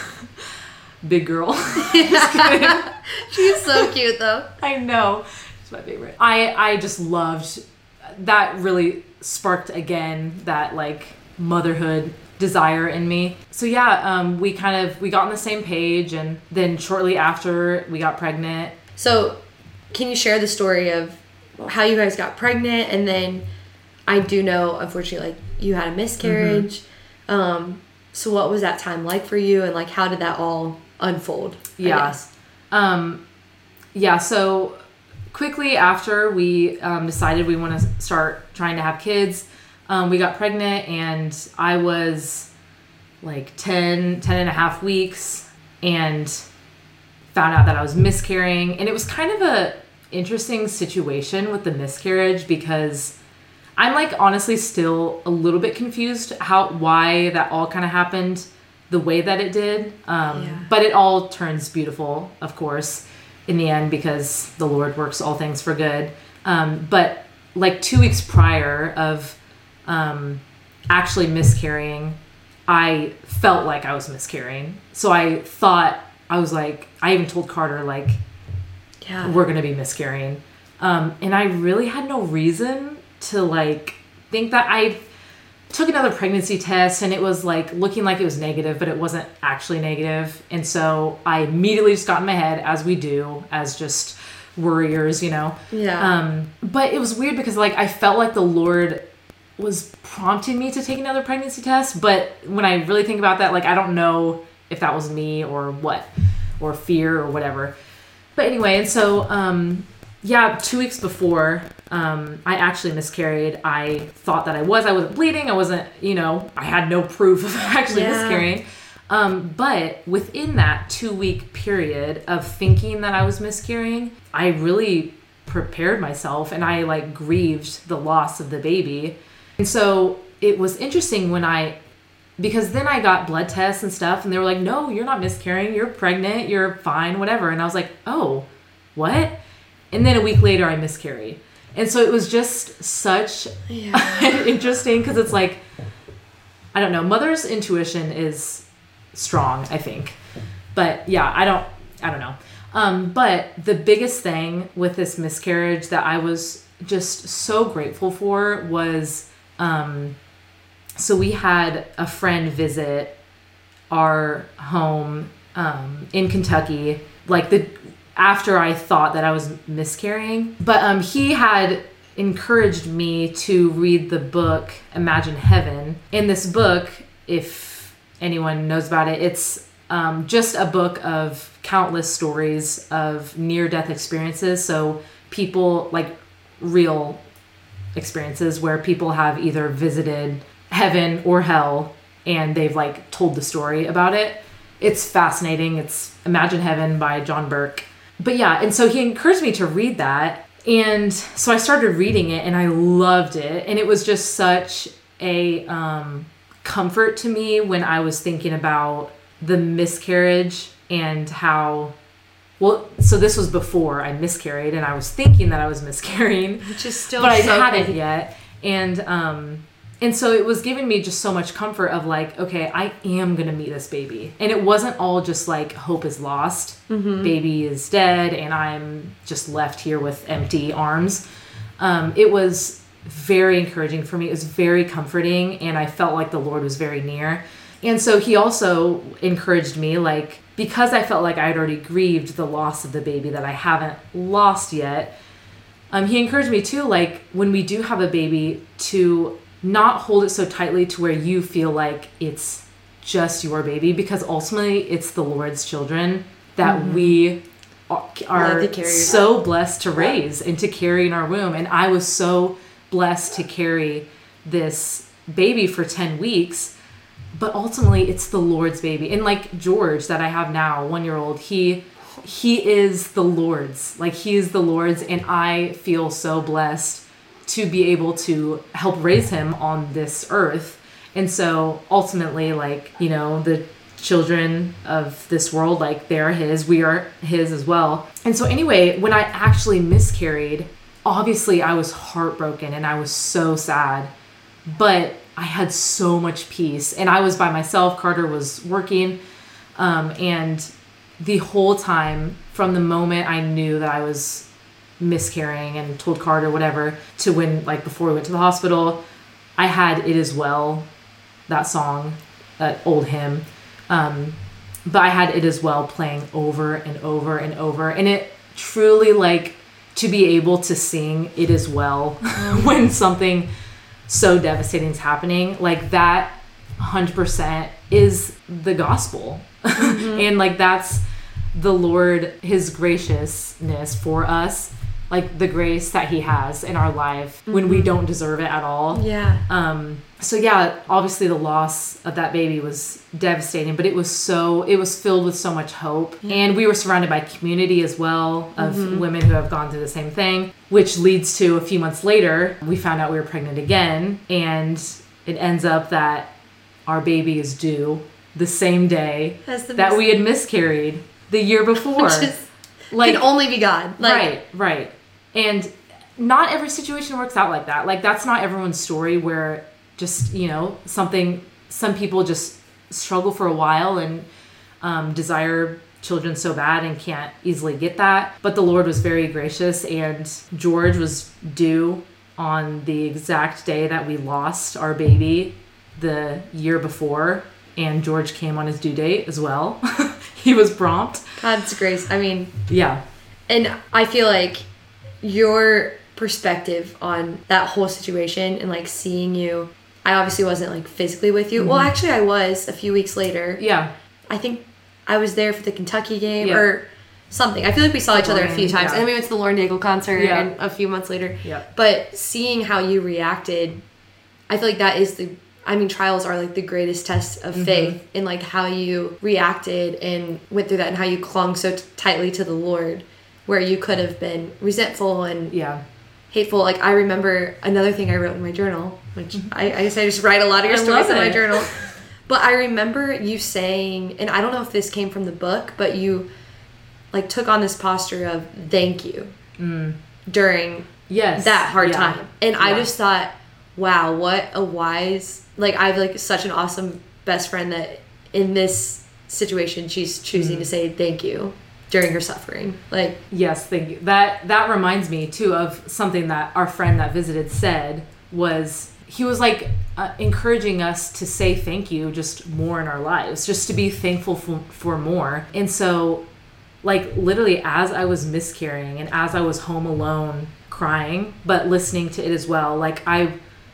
big girl. Just kidding. She's so cute though. I know. She's my favorite. I, I just loved, that really sparked again that like motherhood desire in me. So yeah, um, we kind of, we got on the same page, and then shortly after we got pregnant. So can you share the story of how you guys got pregnant? And then I do know, unfortunately, like you had a miscarriage. Mm-hmm. Um, so what was that time like for you? And like, how did that all unfold? Yeah. I guess? Um, yeah. So quickly after we um, decided we want to start trying to have kids, um, we got pregnant, and I was like ten, ten and a half weeks and found out that I was miscarrying. And it was kind of a interesting situation with the miscarriage because I'm like honestly still a little bit confused how, why that all kind of happened the way that it did. Um, yeah. But it all turns beautiful, of course, in the end, because the Lord works all things for good. Um, but like two weeks prior of um, actually miscarrying, I felt like I was miscarrying. So I thought, I was like, I even told Carter, like, yeah, we're going to be miscarrying. Um, and I really had no reason to like think that. I took another pregnancy test and it was like looking like it was negative, but it wasn't actually negative. And so I immediately just got in my head, as we do, as just worriers, you know? Yeah. Um, but it was weird because like I felt like the Lord was prompting me to take another pregnancy test. But when I really think about that, like, I don't know if that was me or what, or fear or whatever. But anyway, and so, um, yeah, two weeks before um, I actually miscarried, I thought that I was. I wasn't bleeding. I wasn't, you know, I had no proof of actually yeah. miscarrying. Um, but within that two-week period of thinking that I was miscarrying, I really prepared myself, and I, like, grieved the loss of the baby. And so it was interesting when I... Because then I got blood tests and stuff, and they were like, no, you're not miscarrying. You're pregnant. You're fine, whatever. And I was like, oh, what? And then a week later, I miscarried. And so it was just such yeah. interesting, because it's like, I don't know, mother's intuition is strong, I think. But yeah, I don't, I don't know. Um, but the biggest thing with this miscarriage that I was just so grateful for was... Um, So we had a friend visit our home um, in Kentucky, like the after I thought that I was miscarrying. But um, he had encouraged me to read the book Imagine Heaven. In this book, if anyone knows about it, it's um, just a book of countless stories of near-death experiences. So people, like real experiences where people have either visited heaven or hell, and they've like told the story about it. It's fascinating. It's Imagine Heaven by John Burke. But yeah, and so he encouraged me to read that, and so I started reading it, and I loved it. And it was just such a um, comfort to me when I was thinking about the miscarriage and how, well, so this was before I miscarried and I was thinking that I was miscarrying, which is still but I so hadn't crazy. yet. And, um, and so it was giving me just so much comfort of like, okay, I am going to meet this baby. And it wasn't all just like hope is lost. Mm-hmm. Baby is dead and I'm just left here with empty arms. Um, it was very encouraging for me. It was very comforting and I felt like the Lord was very near. And so he also encouraged me, like, because I felt like I had already grieved the loss of the baby that I haven't lost yet. Um, he encouraged me too, like when we do have a baby, to not hold it so tightly to where you feel like it's just your baby, because ultimately it's the Lord's children that mm-hmm. we are so blessed to raise and to carry in our womb. And I was so blessed to carry this baby for ten weeks, but ultimately it's the Lord's baby. And like George that I have now, one year old, he he is the Lord's, like he is the Lord's. And I feel so blessed to be able to help raise him on this earth. And so ultimately, like, you know, the children of this world, like they're his, we are his as well. And so anyway, when I actually miscarried, obviously I was heartbroken and I was so sad, but I had so much peace and I was by myself. Carter was working. Um, and the whole time from the moment I knew that I was miscarrying and told Carter whatever to when, like before we went to the hospital, I had It Is Well, that song, that old hymn. Um, but I had It Is Well playing over and over and over. And it truly, like, to be able to sing It Is Well when something so devastating is happening, like that one hundred percent is the gospel. Mm-hmm. And like that's the Lord, his graciousness for us, like the grace that he has in our life mm-hmm. when we don't deserve it at all. Yeah. Um, so yeah, obviously the loss of that baby was devastating, but it was so, it was filled with so much hope. Yeah. And we were surrounded by community as well of mm-hmm. women who have gone through the same thing, which leads to a few months later, we found out we were pregnant again. And it ends up that our baby is due the same day that mis- we had miscarried the year before. Which is, like, can only be God. Like, right, right. And not every situation works out like that. Like, that's not everyone's story where just, you know, something, some people just struggle for a while and um, desire children so bad and can't easily get that. But the Lord was very gracious, and George was due on the exact day that we lost our baby the year before. And George came on his due date as well. He was prompt. God's grace. I mean, yeah. And I feel like your perspective on that whole situation and like seeing you, I obviously wasn't like physically with you. Mm-hmm. Well, actually I was a few weeks later. Yeah. I think I was there for the Kentucky game yeah. or something. I feel like we saw each other a few times. Yeah. And then we went to the Lauren Daigle concert yeah. and a few months later. Yeah. But seeing how you reacted, I feel like that is the, I mean, trials are like the greatest test of mm-hmm. faith, and like how you reacted and went through that and how you clung so t- tightly to the Lord, where you could have been resentful and yeah. hateful. Like I remember another thing I wrote in my journal, which I, I guess I just write a lot of your I stories in my journal. But I remember you saying, and I don't know if this came from the book, but you like took on this posture of thank you mm. during yes. that hard yeah. time. And yeah. I just thought, wow, what a wise, like I have like such an awesome best friend that in this situation, she's choosing mm. to say thank you during her suffering. Like, yes, thank you. That, that reminds me too of something that our friend that visited said was, he was like uh, encouraging us to say thank you just more in our lives, just to be thankful for, for more. And so like literally as I was miscarrying and as I was home alone crying, but listening to It As Well, like I,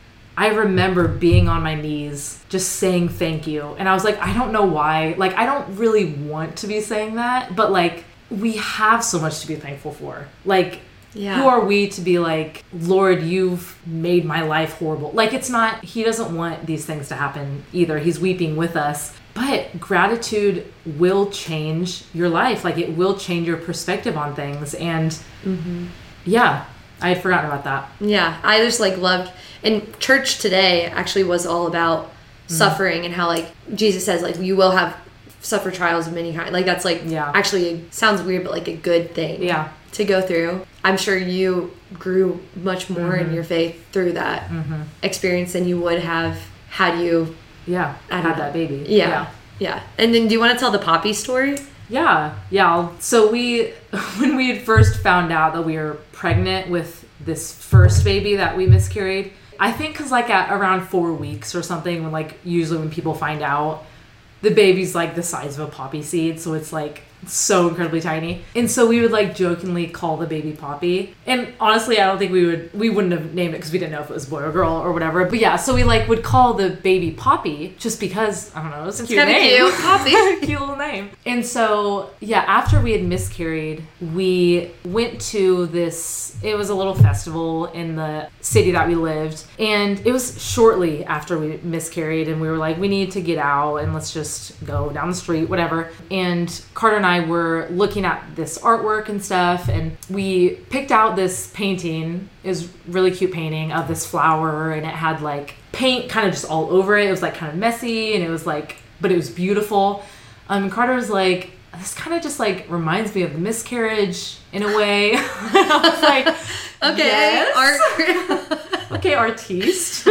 I remember being on my knees, just saying thank you. And I was like, I don't know why. Like, I don't really want to be saying that, but like, we have so much to be thankful for. Like, yeah. who are we to be like, Lord, you've made my life horrible. Like, it's not, he doesn't want these things to happen either. He's weeping with us. But gratitude will change your life. Like, it will change your perspective on things. And mm-hmm. yeah, I had forgotten about that. Yeah, I just like loved, and church today actually was all about mm-hmm. suffering and how like Jesus says like you will have suffer trials of many kinds. Like that's like Yeah. actually sounds weird, but like a good thing. Yeah. To go through. I'm sure you grew much more Mm-hmm. in your faith through that Mm-hmm. experience than you would have had you. Yeah. I Had don't know. that baby. Yeah. Yeah. Yeah. And then do you want to tell the Poppy story? Yeah, yeah. I'll- So we, when we had first found out that we were pregnant with this first baby that we miscarried, I think because like at around four weeks or something, when like usually when people find out, the baby's like the size of a poppy seed, so it's like so incredibly tiny. And so we would like jokingly call the baby Poppy. And honestly, I don't think we would we wouldn't have named it because we didn't know if it was a boy or girl or whatever. But yeah, so we like would call the baby Poppy just because I don't know, it's a cute kinda name. cute. Poppy. Cute little name. And so yeah, after we had miscarried, we went to this, it was a little festival in the city that we lived, and it was shortly after we miscarried, and we were like, we need to get out and let's just go down the street, whatever. And Carter and I were looking at this artwork and stuff, and we picked out this painting. It was a really cute painting of this flower, and it had like paint kind of just all over it. It was like kind of messy, and it was like, but it was beautiful. Um, and Carter was like, this kind of just like reminds me of the miscarriage in a way. I was like, Okay. yes. Art. Okay, artiste.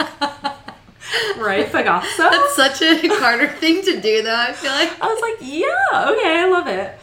Right, Picasso. That's such a Carter thing to do, though, I feel like. I was like, yeah, okay, I love it.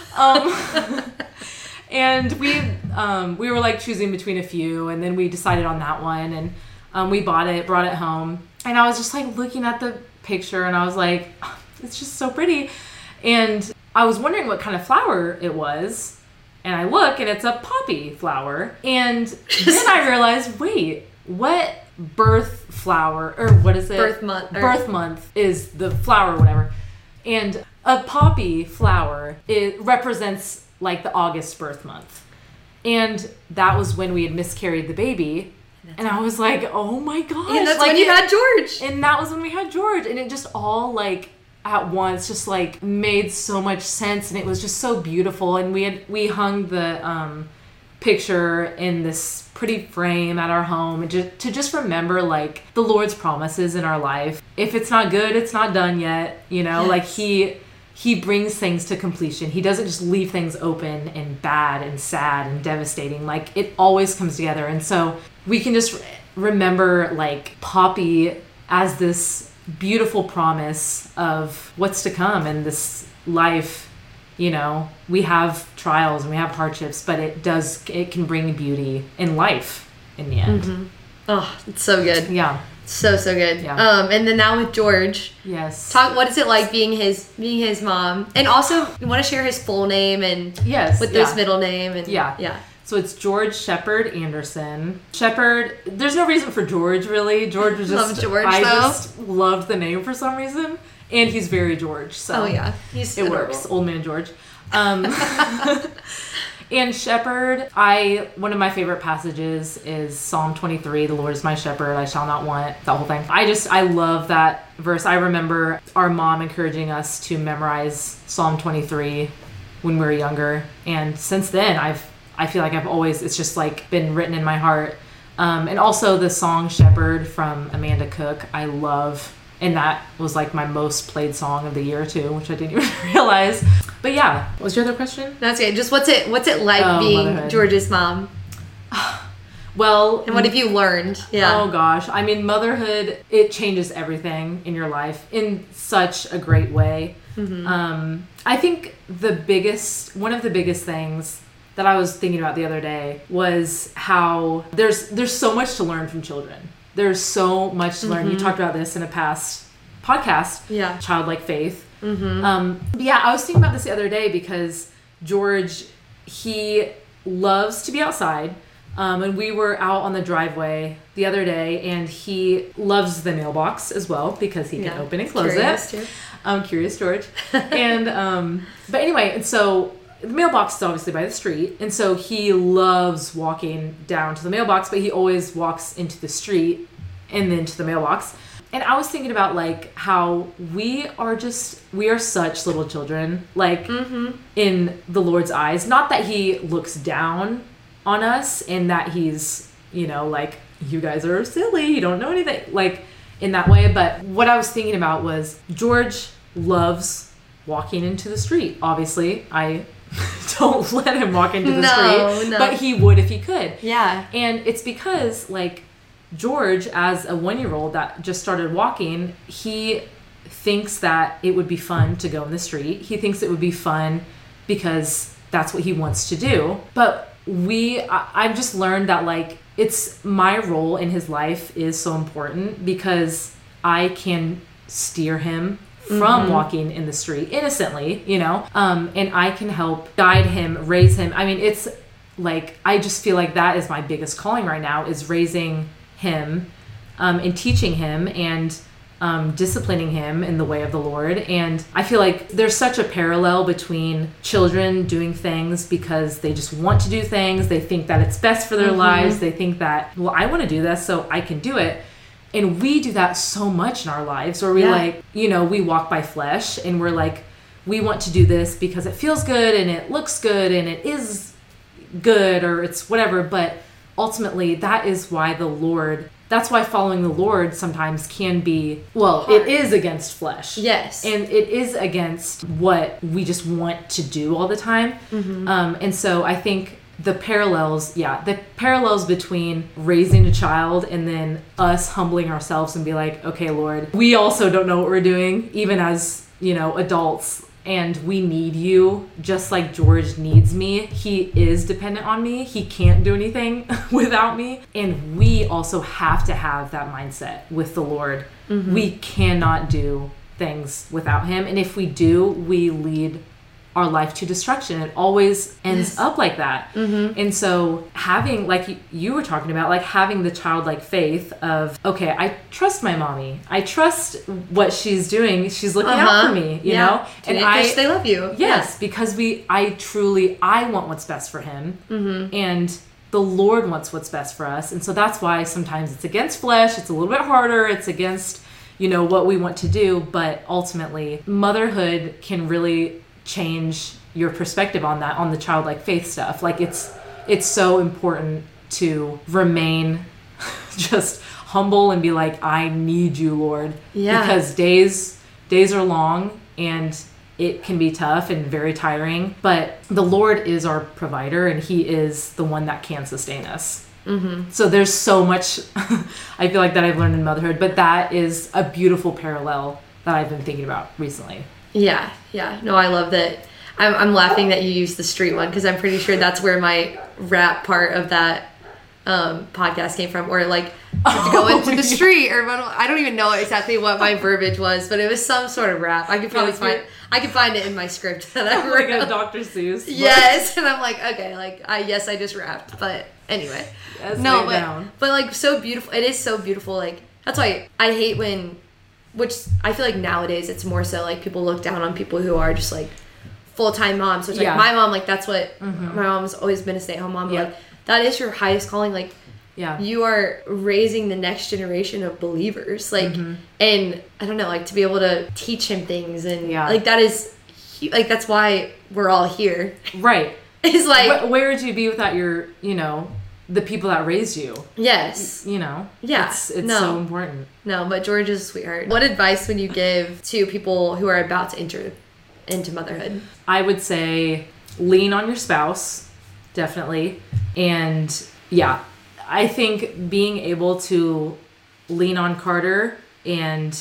Um, and we um, we were like choosing between a few, and then we decided on that one, and um, we bought it, brought it home, and I was just like looking at the picture, and I was like, oh, it's just so pretty, and I was wondering what kind of flower it was, and I look, and it's a poppy flower, and then I realized, wait, what birth flower, or what is it? Birth month. Or- Birth month is the flower or whatever. And a poppy flower, it represents like the August birth month. And that was when we had miscarried the baby. And I was like, oh my gosh. And that's like when you it- had George. And that was when we had George. And it just all like at once just like made so much sense. And it was just so beautiful. And we had, we hung the um, picture in this pretty frame at our home, and just, to just remember like the Lord's promises in our life. If it's not good, it's not done yet, you know. Yes. Like he he brings things to completion. He doesn't just leave things open and bad and sad and devastating. Like it always comes together. And so we can just re- remember like Poppy as this beautiful promise of what's to come in this life. You know, we have trials and we have hardships, but it does, it can bring beauty in life in the end. Mm-hmm. Oh, it's so good. Yeah. So, so good. Yeah. Um, and then now with George, Yes. talk, what is it like being his, being his mom? And also, you want to share his full name and Yes. with yeah. this middle name and Yeah. yeah. So it's George Shepard Anderson. Shepard, there's no reason for George really. George was just, Love George, I though. just loved the name for some reason. And he's very George. So Oh yeah, he's it adorable. works. Old man George. Um, and Shepherd, I one of my favorite passages is Psalm twenty-three. The Lord is my shepherd; I shall not want. That whole thing. I just I love that verse. I remember our mom encouraging us to memorize Psalm twenty-three when we were younger, and since then I've I feel like I've always it's just like been written in my heart. Um, and also the song Shepherd from Amanda Cook. I love. And that was like my most played song of the year too, which I didn't even realize. But yeah, what was your other question? That's good. Just what's it what's it like Oh, being motherhood. George's mom? Well, And what have you learned? Yeah. Oh gosh, I mean, motherhood, it changes everything in your life in such a great way. Mm-hmm. Um, I think the biggest, one of the biggest things that I was thinking about the other day was how there's there's so much to learn from children. There's so much to learn. You talked about this in a past podcast. Yeah. Childlike faith. Mm-hmm. Um, but yeah, I was thinking about this the other day because George, he loves to be outside. Um, and we were out on the driveway the other day, and he loves the mailbox as well because he can Yeah. open and close Curious, it. too. I'm curious, George. and um, but anyway, and so the mailbox is obviously by the street, and so he loves walking down to the mailbox, but he always walks into the street and then to the mailbox. And I was thinking about like how we are just we are such little children, like Mm-hmm. in the Lord's eyes. Not that he looks down on us and that he's, you know, like, you guys are silly, you don't know anything, like in that way. But what I was thinking about was George loves walking into the street. Obviously, I don't let him walk into the No, street, no. but he would if he could. Yeah. And it's because, like, George, as a one-year-old that just started walking, he thinks that it would be fun to go in the street. He thinks it would be fun because that's what he wants to do. But we, I, I've just learned that, like, it's my role in his life is so important because I can steer him from mm-hmm. walking in the street innocently, you know, um, and I can help guide him, raise him. I mean, it's like, I just feel like that is my biggest calling right now, is raising him um, and teaching him and um, disciplining him in the way of the Lord. And I feel like there's such a parallel between children doing things because they just want to do things. They think that it's best for their mm-hmm. lives. They think that, well, I want to do this, so I can do it. And we do that so much in our lives where we yeah. like, you know, we walk by flesh and we're like, we want to do this because it feels good and it looks good and it is good or it's whatever. But ultimately, that is why the Lord, that's why following the Lord sometimes can be, well, hard. It is against flesh. Yes. And it is against what we just want to do all the time. Mm-hmm. Um, and so I think the parallels, yeah, the parallels between raising a child and then us humbling ourselves and be like, okay, Lord, we also don't know what we're doing, even as, you know, adults, and we need you just like George needs me. He is dependent on me. He can't do anything without me. And we also have to have that mindset with the Lord. Mm-hmm. We cannot do things without him. And if we do, we lead our life to destruction. It always ends yes. up like that. Mm-hmm. And so having, like you were talking about, like having the childlike faith of, okay, I trust my mommy. I trust what she's doing. She's looking uh-huh. out for me, you yeah. know? And I, they love you. Yes, yes, because we, I truly, I want what's best for him. Mm-hmm. And the Lord wants what's best for us. And so that's why sometimes it's against flesh. It's a little bit harder. It's against, you know, what we want to do. But ultimately, motherhood can really change your perspective on that, on the childlike faith stuff. Like it's it's so important to remain just humble and be like, I need you, Lord. Yeah. Because days days are long and it can be tough and very tiring, but the Lord is our provider and he is the one that can sustain us. Mm-hmm. So there's so much I feel like that I've learned in motherhood, but that is a beautiful parallel that I've been thinking about recently. Yeah, yeah. No, I love that. I'm, I'm laughing that you used the street one because I'm pretty sure that's where my rap part of that um, podcast came from. Or like, to go into the street, or I don't even know exactly what my verbiage was, but it was some sort of rap. I could probably find I could find it in my script that I wrote. Like a Doctor Seuss. Yes, and I'm like, okay, like I yes, I just rapped, but anyway, yes, no, but but like so beautiful. It is so beautiful. Like that's why I hate when. Which I feel like nowadays it's more so like people look down on people who are just like full-time moms. So it's like yeah. my mom, like that's what mm-hmm. my mom's always been a stay-at-home mom. Yep. Like that is your highest calling. Like yeah. you are raising the next generation of believers. Like mm-hmm. and I don't know, like to be able to teach him things and yeah. like that is like that's why we're all here. Right. It's like Wh- where would you be without your, you know, the people that raised you? Yes. You know? Yeah. It's, it's no. so important. No, but George is a sweetheart. What advice would you give to people who are about to enter into motherhood? I would say lean on your spouse, definitely. And yeah, I think being able to lean on Carter and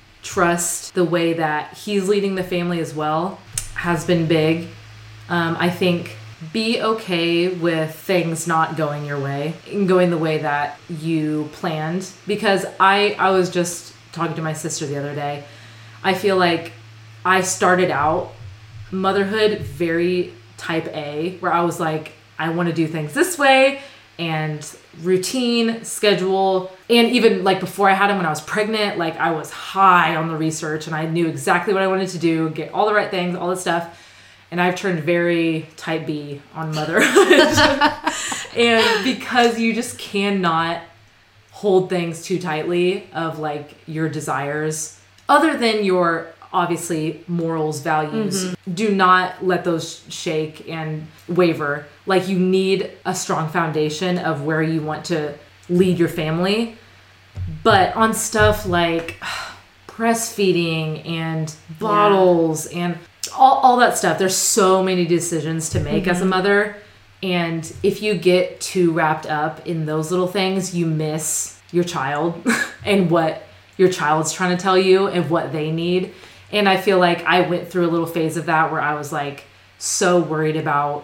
trust the way that he's leading the family as well has been big. Um, I think be okay with things not going your way and going the way that you planned. Because I, I was just talking to my sister the other day. I feel like I started out motherhood very type A, where I was like, I want to do things this way and routine, schedule. And even like before I had him, when I was pregnant, like I was high on the research and I knew exactly what I wanted to do, get all the right things, all this stuff. And I've turned very type B on motherhood. And because you just cannot hold things too tightly of like your desires, other than your obviously morals, values, mm-hmm. do not let those shake and waver. Like you need a strong foundation of where you want to lead your family. But on stuff like breastfeeding and bottles yeah. and all, all that stuff. There's so many decisions to make mm-hmm. as a mother. And if you get too wrapped up in those little things, you miss your child and what your child's trying to tell you and what they need. And I feel like I went through a little phase of that where I was like so worried about,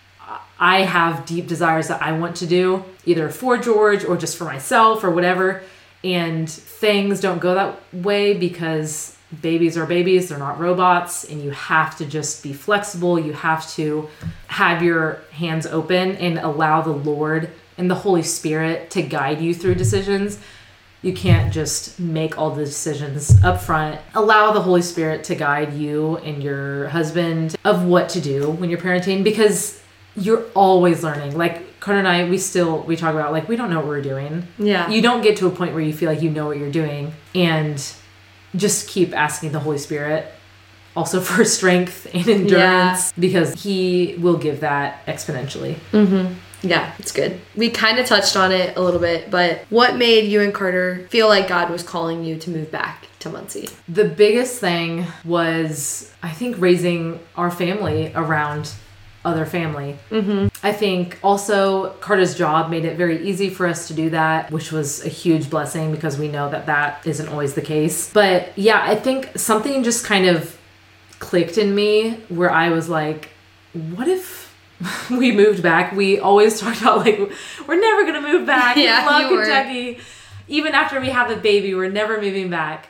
I have deep desires that I want to do either for George or just for myself or whatever. And things don't go that way because babies are babies. They're not robots. And you have to just be flexible. You have to have your hands open and allow the Lord and the Holy Spirit to guide you through decisions. You can't just make all the decisions up front. Allow the Holy Spirit to guide you and your husband of what to do when you're parenting, because you're always learning. Like Carter and I, we still, we talk about like, we don't know what we're doing. Yeah. You don't get to a point where you feel like you know what you're doing, and just keep asking the Holy Spirit also for strength and endurance yeah. because he will give that exponentially. Mm-hmm. Yeah, it's good. We kind of touched on it a little bit, but what made you and Carter feel like God was calling you to move back to Muncie? The biggest thing was, I think, raising our family around other family. Mm-hmm. I think also Carter's job made it very easy for us to do that, which was a huge blessing because we know that that isn't always the case. But yeah, I think something just kind of clicked in me where I was like, what if we moved back? We always talked about like, we're never going to move back. Yeah, we love you Kentucky. Were. Even after we have a baby, we're never moving back.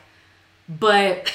But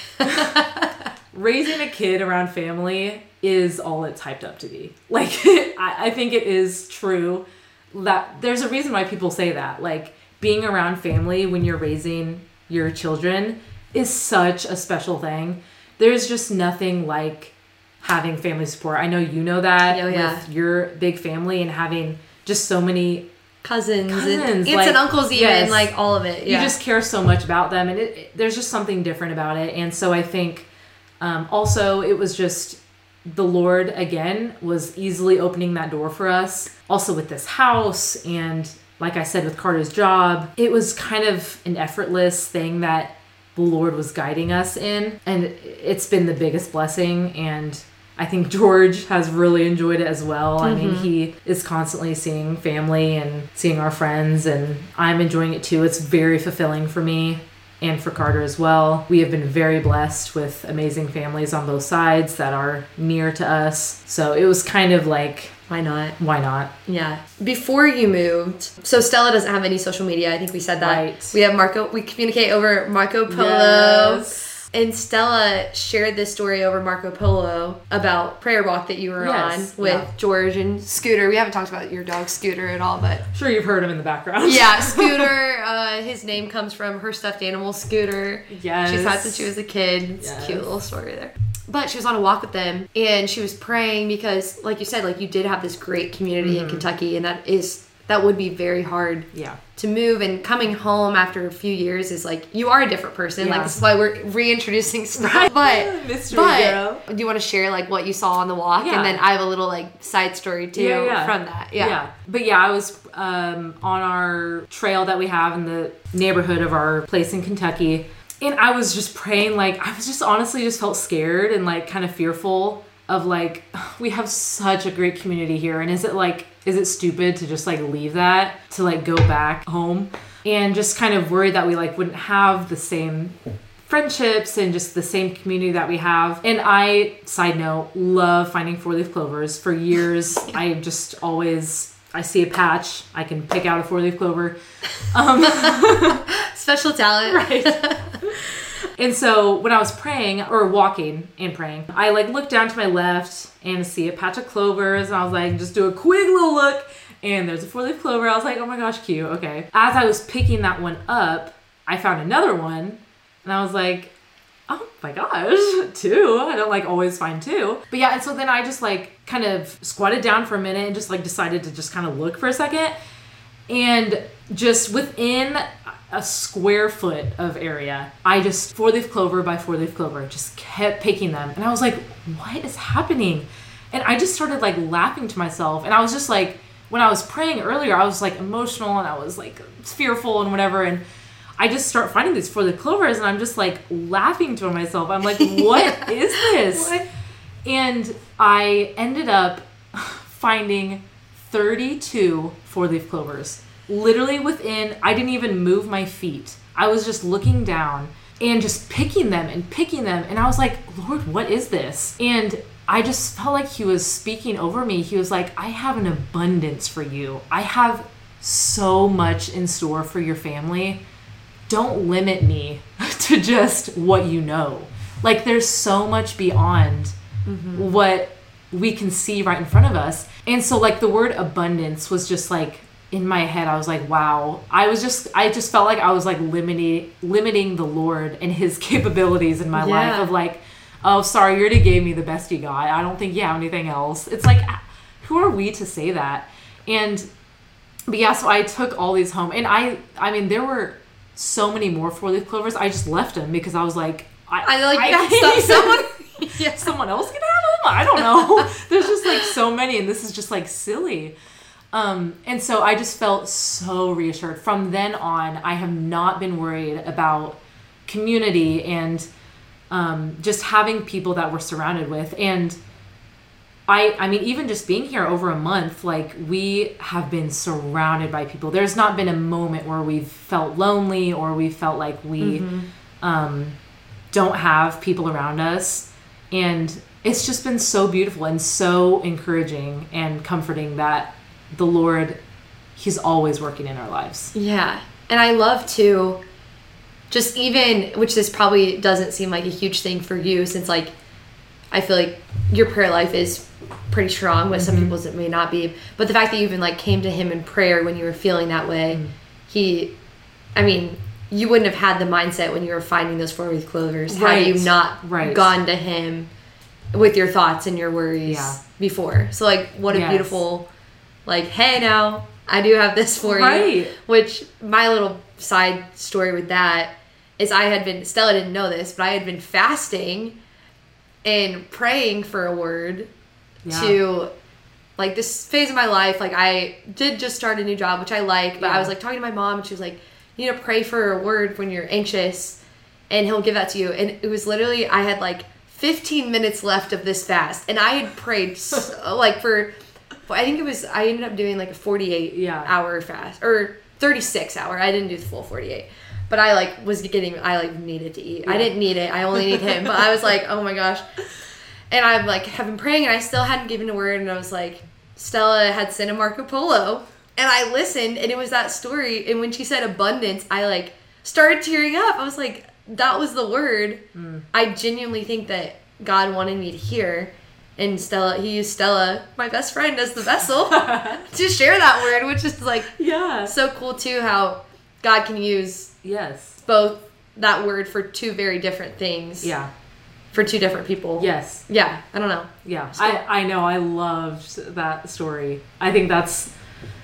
raising a kid around family is all it's hyped up to be. Like, I, I think it is true that there's a reason why people say that. Like, being around family when you're raising your children is such a special thing. There's just nothing like having family support. I know you know that oh, yeah. with your big family and having just so many cousins, cousins and aunts like, and uncles even, yes. like all of it. Yeah. You just care so much about them, and it, it, there's just something different about it. And so I think um, also it was just the Lord, again, was easily opening that door for us. Also with this house, and like I said, with Carter's job, it was kind of an effortless thing that the Lord was guiding us in. And it's been the biggest blessing. And I think George has really enjoyed it as well. Mm-hmm. I mean, he is constantly seeing family and seeing our friends, and I'm enjoying it too. It's very fulfilling for me and for Carter as well. We have been very blessed with amazing families on both sides that are near to us. So it was kind of like, why not? Why not? Yeah. Before you moved, so Stella doesn't have any social media. I think we said that. Right. We have Marco, we communicate over Marco Polo. Yes. And Stella shared this story over Marco Polo about prayer walk that you were yes, on with yeah. George and Scooter. We haven't talked about your dog Scooter at all, but I'm sure you've heard him in the background. Yeah, Scooter. Uh, his name comes from her stuffed animal, Scooter. Yes. She's had since she was a kid. It's yes. a cute little story there. But she was on a walk with them, and she was praying because, like you said, like you did have this great community mm-hmm. in Kentucky, and that is that would be very hard yeah. to move. And coming home after a few years is like, you are a different person. Yeah. Like, this is why we're reintroducing stuff. Right. But, Mystery but girl. do you want to share like what you saw on the walk? Yeah. And then I have a little like side story too yeah, yeah. from that. Yeah. yeah. But yeah, I was um, on our trail that we have in the neighborhood of our place in Kentucky. And I was just praying, like, I was just honestly just felt scared and like kind of fearful of like, we have such a great community here. And is it like, is it stupid to just like leave that to like go back home? And just kind of worried that we like wouldn't have the same friendships and just the same community that we have. And I, side note, love finding four-leaf clovers. For years, I just always, I see a patch, I can pick out a four-leaf clover. Um, Special talent. Right. And so when I was praying or walking and praying, I like looked down to my left and see a patch of clovers, and I was like, just do a quick little look, and there's a four-leaf clover. I was like, oh my gosh, cute. Okay. As I was picking that one up, I found another one, and I was like, oh my gosh, two. I don't like always find two. But yeah, and so then I just like kind of squatted down for a minute and just like decided to just kind of look for a second. And just within a square foot of area, I just four-leaf clover by four-leaf clover just kept picking them. And I was like, what is happening? And I just started like laughing to myself. And I was just like, when I was praying earlier, I was like emotional and I was like fearful and whatever. And I just start finding these four-leaf clovers and I'm just like laughing to myself. I'm like, what is this? What? And I ended up finding thirty-two four-leaf clovers. Literally within, I didn't even move my feet. I was just looking down and just picking them and picking them. And I was like, Lord, what is this? And I just felt like he was speaking over me. He was like, I have an abundance for you. I have so much in store for your family. Don't limit me to just what you know. Like, there's so much beyond mm-hmm. what we can see right in front of us. And so, like, the word abundance was just like in my head. I was like, wow. I was just, I just felt like I was like limiting, limiting the Lord and his capabilities in my yeah. life of like, oh, sorry, you already gave me the best you got. I don't think you have anything else. It's like, who are we to say that? And, but yeah, so I took all these home. And I, I mean, there were so many more four-leaf clovers. I just left them because I was like, I, I like, I, yeah, stop, someone, yeah, someone else can have them? I don't know. There's just like so many, and this is just like silly. Um, and so I just felt so reassured. From then on, I have not been worried about community and um, just having people that we're surrounded with. And I, I mean, even just being here over a month, like, we have been surrounded by people. There's not been a moment where we've felt lonely or we felt like we mm-hmm. um, don't have people around us. And it's just been so beautiful and so encouraging and comforting that the Lord, he's always working in our lives. Yeah. And I love to just even, which this probably doesn't seem like a huge thing for you, since like, I feel like your prayer life is pretty strong, with mm-hmm. some people's it may not be. But the fact that you even like came to him in prayer when you were feeling that way, mm-hmm. he, I mean, you wouldn't have had the mindset when you were finding those four-leaf clovers right. had you not right. gone to him with your thoughts and your worries yeah. before. So like, what a yes. beautiful, like, hey, now I do have this for right. you. Which my little side story with that is I had been, Stella didn't know this, but I had been fasting and praying for a word yeah. to, like, this phase of my life. Like, I did just start a new job, which I like, but yeah. I was like talking to my mom, and she was like, you need to pray for a word when you're anxious, and he'll give that to you. And it was literally, I had like fifteen minutes left of this fast, and I had prayed so, like for, I think it was, I ended up doing like a forty-eight yeah. hour fast, or thirty-six hour. I didn't do the full forty-eight. But I like was getting, I like needed to eat. Yeah. I didn't need it. I only need him. But I was like, oh my gosh. And I'm like, have been praying, and I still hadn't given a word. And I was like, Stella had sent a Marco Polo. And I listened, and it was that story. And when she said abundance, I like started tearing up. I was like, that was the word. Mm. I genuinely think that God wanted me to hear. And Stella, he used Stella, my best friend, as the vessel to share that word, which is like yeah. so cool too, how God can use yes both that word for two very different things. Yeah. For two different people. Yes. Yeah. I don't know. Yeah. I, I know. I loved that story. I think that's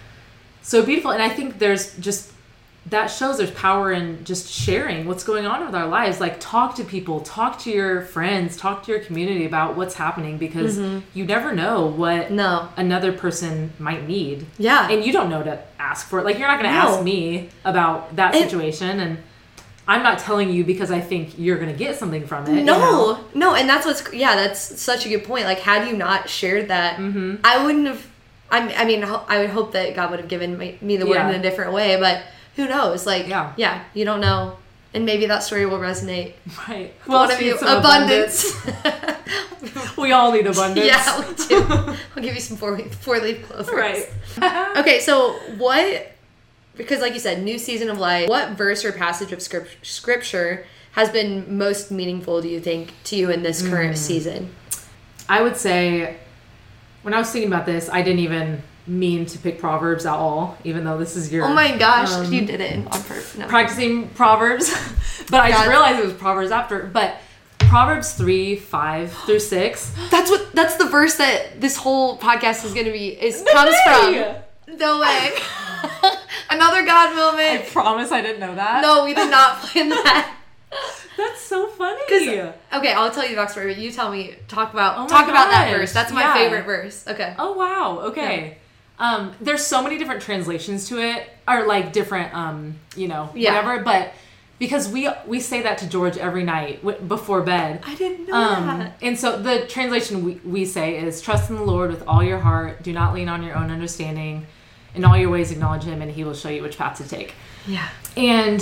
so beautiful. And I think there's just, that shows there's power in just sharing what's going on with our lives. Like, talk to people, talk to your friends, talk to your community about what's happening, because mm-hmm. you never know what no. another person might need. Yeah. And you don't know to ask for it. Like, you're not going to no. ask me about that situation. And, and I'm not telling you because I think you're going to get something from it. No. You know? No. And that's what's, yeah, that's such a good point. Like, had you not shared that, mm-hmm. I wouldn't have, I I mean, I would hope that God would have given me the word yeah. in a different way, but who knows? Like, yeah. yeah, you don't know. And maybe that story will resonate. Right. Well, one of you, abundance. abundance. We all need abundance. Yeah, we do. I'll give you some four, four leaf clovers. Right. Okay, so what, because like you said, new season of life, what verse or passage of script, scripture has been most meaningful, do you think, to you in this current mm. season? I would say, when I was thinking about this, I didn't even mean to pick Proverbs at all, even though this is your oh my gosh um, you did it on purpose. No. Practicing Proverbs. But I God. just realized it was Proverbs after. But Proverbs three five through six, that's what that's the verse that this whole podcast is gonna be is no comes way. from no way. Another God moment. I promise I didn't know that. No, we did not plan that. That's so funny. Okay, I'll tell you the backstory, but you tell me, talk about oh talk gosh. about that verse. That's my yeah. favorite verse. Okay. Oh wow. Okay. Yeah. Um, there's so many different translations to it, or like different, um, you know, yeah. whatever. But because we we say that to George every night w- before bed. I didn't know Um, that. and so the translation we, we say is, trust in the Lord with all your heart. Do not lean on your own understanding. In all your ways acknowledge him, and he will show you which path to take. Yeah. And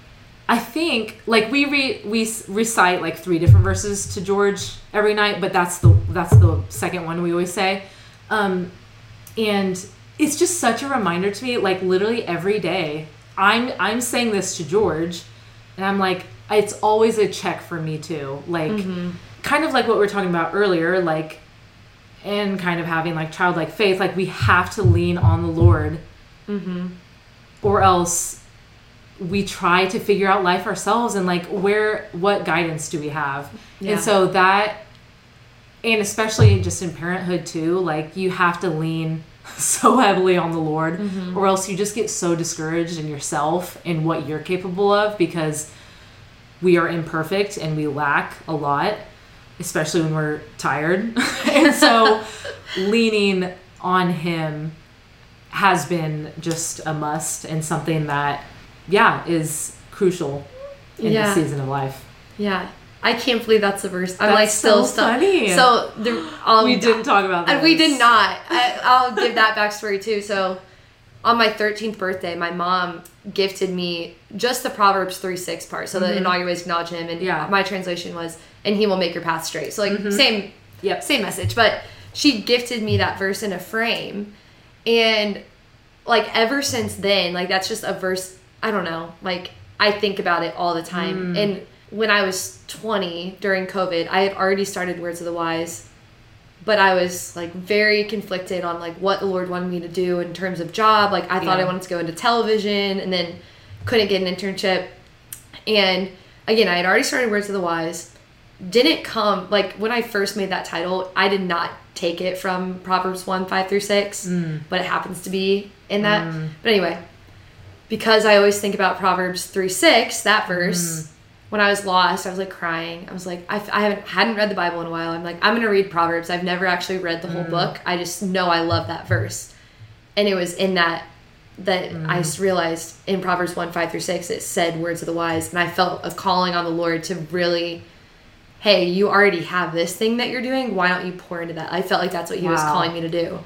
I think, like, we re- we s- recite like three different verses to George every night, but that's the that's the second one we always say. Um, and it's just such a reminder to me, like, literally every day I'm I'm saying this to George, and I'm like, it's always a check for me too. Like, mm-hmm. kind of like what we were talking about earlier, like, and kind of having like childlike faith, like we have to lean on the Lord, mm-hmm. or else we try to figure out life ourselves, and like where what guidance do we have? Yeah. And so that, and especially just in parenthood too, like you have to lean so heavily on the Lord, mm-hmm. or else you just get so discouraged in yourself and what you're capable of, because we are imperfect and we lack a lot, especially when we're tired. And so leaning on him has been just a must, and something that, yeah, is crucial in yeah. this season of life. Yeah. I can't believe that's the verse. I'm that's like still so stuck. Funny. So the, um, we didn't talk about that. We did not. I, I'll give that backstory too. So on my thirteenth birthday, my mom gifted me just the Proverbs three six part. So mm-hmm. the in all your ways acknowledge him, and yeah. my translation was, and he will make your path straight. So like mm-hmm. same, yep. same message. But she gifted me that verse in a frame, and like ever since then, like that's just a verse. I don't know. Like I think about it all the time. Mm. And when I was twenty during COVID, I had already started Words of the Wise, but I was like very conflicted on like what the Lord wanted me to do in terms of job. Like I thought yeah. I wanted to go into television, and then couldn't get an internship. And again, I had already started Words of the Wise. Didn't come, like when I first made that title, I did not take it from Proverbs one, five through six, mm. but it happens to be in that. Mm. But anyway, because I always think about Proverbs three six, that verse, mm. when I was lost, I was like crying. I was like, I, I haven't hadn't read the Bible in a while. I'm like, I'm going to read Proverbs. I've never actually read the whole mm. book. I just know I love that verse. And it was in that that mm. I just realized in Proverbs one, five through six, it said Words of the Wise. And I felt a calling on the Lord to really, hey, you already have this thing that you're doing. Why don't you pour into that? I felt like that's what he wow. was calling me to do.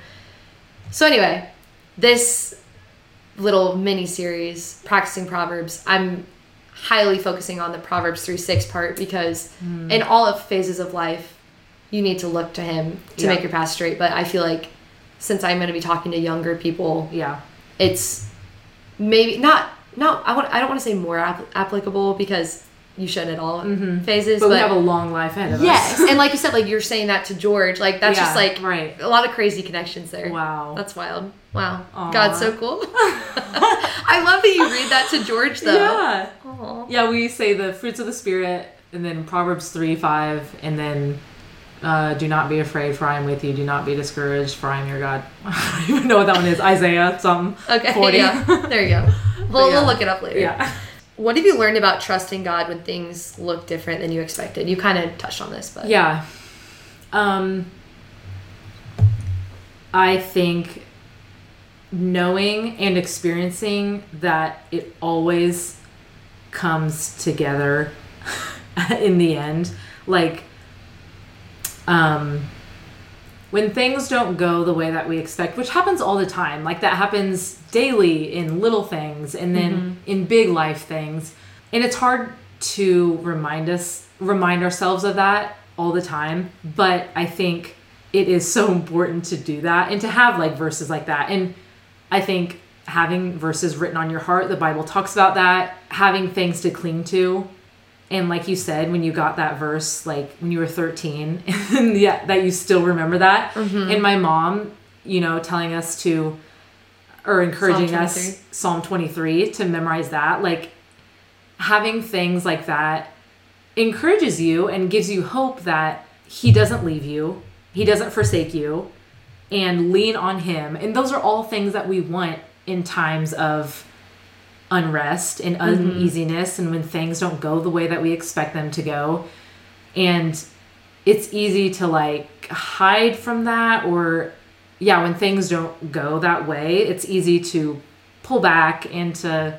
So anyway, this little mini series, Practicing Proverbs, I'm highly focusing on the Proverbs three six part, because mm. in all of phases of life, you need to look to him to yeah. make your path straight. But I feel like since I'm going to be talking to younger people, yeah, it's maybe not, not I, want, I don't want to say more ap- applicable, because you should at all mm-hmm. phases. But, but we have a long life ahead of yes. us. Yes. And like you said, like you're saying that to George, like that's yeah, just like right. a lot of crazy connections there. Wow. That's wild. Wow. Aww. God's so cool. I love that you read that to George though. Yeah. Aww. Yeah, we say the fruits of the Spirit, and then Proverbs three five, and then uh, do not be afraid, for I am with you. Do not be discouraged, for I am your God. I don't even know what that one is. Isaiah something. Okay. forty. Yeah. There you go. We'll, yeah. we'll look it up later. Yeah. What have you learned about trusting God when things look different than you expected? You kind of touched on this, but yeah. Um, I think knowing and experiencing that it always comes together in the end. Like, um, when things don't go the way that we expect, which happens all the time, like that happens daily in little things and then mm-hmm. in big life things. And it's hard to remind us, remind ourselves of that all the time. But I think it is so important to do that and to have like verses like that. And I think having verses written on your heart, the Bible talks about that, having things to cling to. And like you said, when you got that verse, like when you were thirteen, and yeah, that you still remember that. Mm-hmm. And my mom, you know, telling us to, or encouraging Psalm us, Psalm twenty-three, to memorize that. Like having things like that encourages you and gives you hope that he doesn't leave you. He doesn't forsake you, and lean on him. And those are all things that we want in times of unrest and uneasiness, mm-hmm. and when things don't go the way that we expect them to go. And it's easy to like hide from that, or yeah, when things don't go that way, it's easy to pull back and to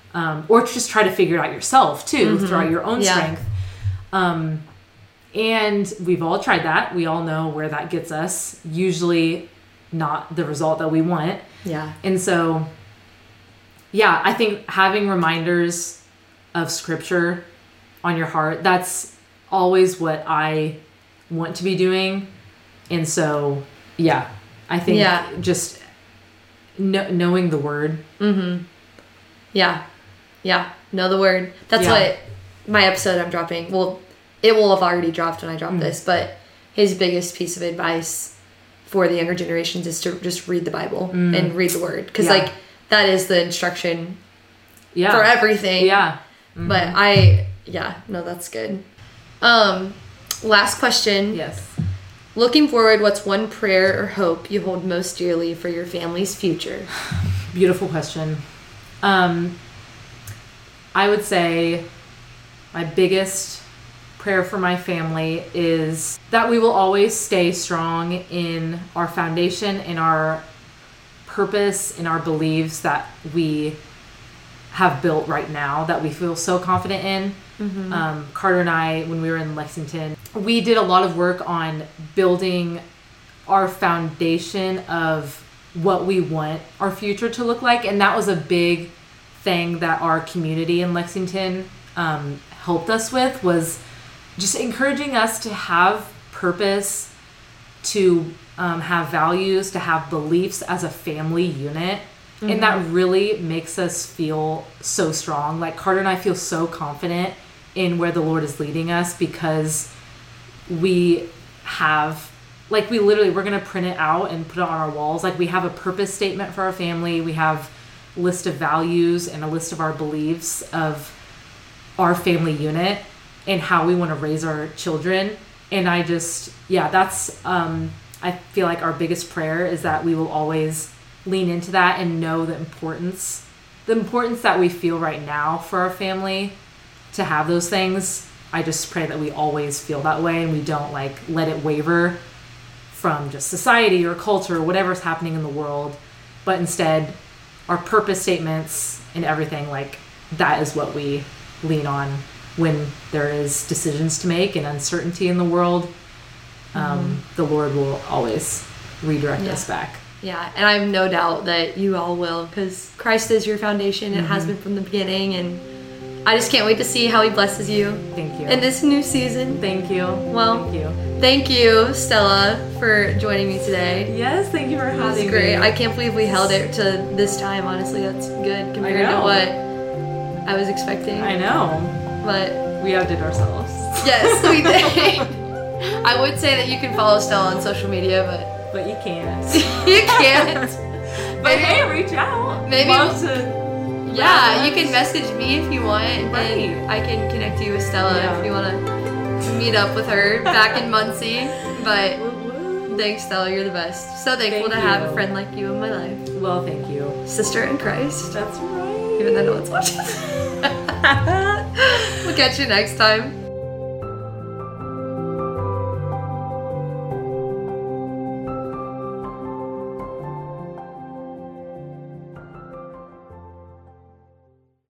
Um, or just try to figure it out yourself too, mm-hmm. throughout your own yeah. strength. Um, and we've all tried that. We all know where that gets us. Usually not the result that we want. Yeah. And so, yeah, I think having reminders of scripture on your heart, that's always what I want to be doing. And so, yeah, I think yeah. just kn- knowing the word. Mm-hmm. Yeah. Yeah. Know the word. That's yeah. what my episode I'm dropping. Well, it will have already dropped when I drop mm-hmm. this, but his biggest piece of advice for the younger generations is to just read the Bible mm. and read the word. Because, yeah. like, that is the instruction yeah. for everything. Yeah. Mm-hmm. But I, yeah, no, that's good. Um, last question. Yes. Looking forward, what's one prayer or hope you hold most dearly for your family's future? Beautiful question. Um, I would say my biggest prayer for my family is that we will always stay strong in our foundation, in our purpose, in our beliefs that we have built right now, that we feel so confident in. Mm-hmm. Um, Carter and I, when we were in Lexington, we did a lot of work on building our foundation of what we want our future to look like. And that was a big thing that our community in Lexington um, helped us with, was just encouraging us to have purpose, to um, have values, to have beliefs as a family unit. Mm-hmm. And that really makes us feel so strong. Like Carter and I feel so confident in where the Lord is leading us because we have, like we literally, we're going to print it out and put it on our walls. Like we have a purpose statement for our family. We have a list of values and a list of our beliefs of our family unit and how we want to raise our children. And I just, yeah, that's, um, I feel like our biggest prayer is that we will always lean into that and know the importance, the importance that we feel right now for our family to have those things. I just pray that we always feel that way and we don't like let it waver from just society or culture or whatever's happening in the world, but instead our purpose statements and everything, like that is what we lean on when there is decisions to make and uncertainty in the world. Um, mm-hmm. The Lord will always redirect yeah. us back. Yeah, and I have no doubt that you all will, because Christ is your foundation. It mm-hmm. has been from the beginning, and I just can't wait to see how he blesses you. Thank you. In this new season. Thank you. Well, thank you. Thank you, Stella, for joining me today. Yes, thank you for having me. It was great. I can't believe we held it to this time. Honestly, that's good compared to what I was expecting. I know. But we outdid ourselves. Yes, we did. I would say that you can follow Stella on social media, but but you can't. You can't. But hey, reach out. Maybe Love we'll, to yeah, you can message me if you want, and right. I can connect you with Stella yeah. if you want to meet up with her back in Muncie. But thanks, Stella. You're the best. So thankful thank to you. have a friend like you in my life. Well, thank you. Sister in Christ. That's right. Even though no one's watching. We'll catch you next time.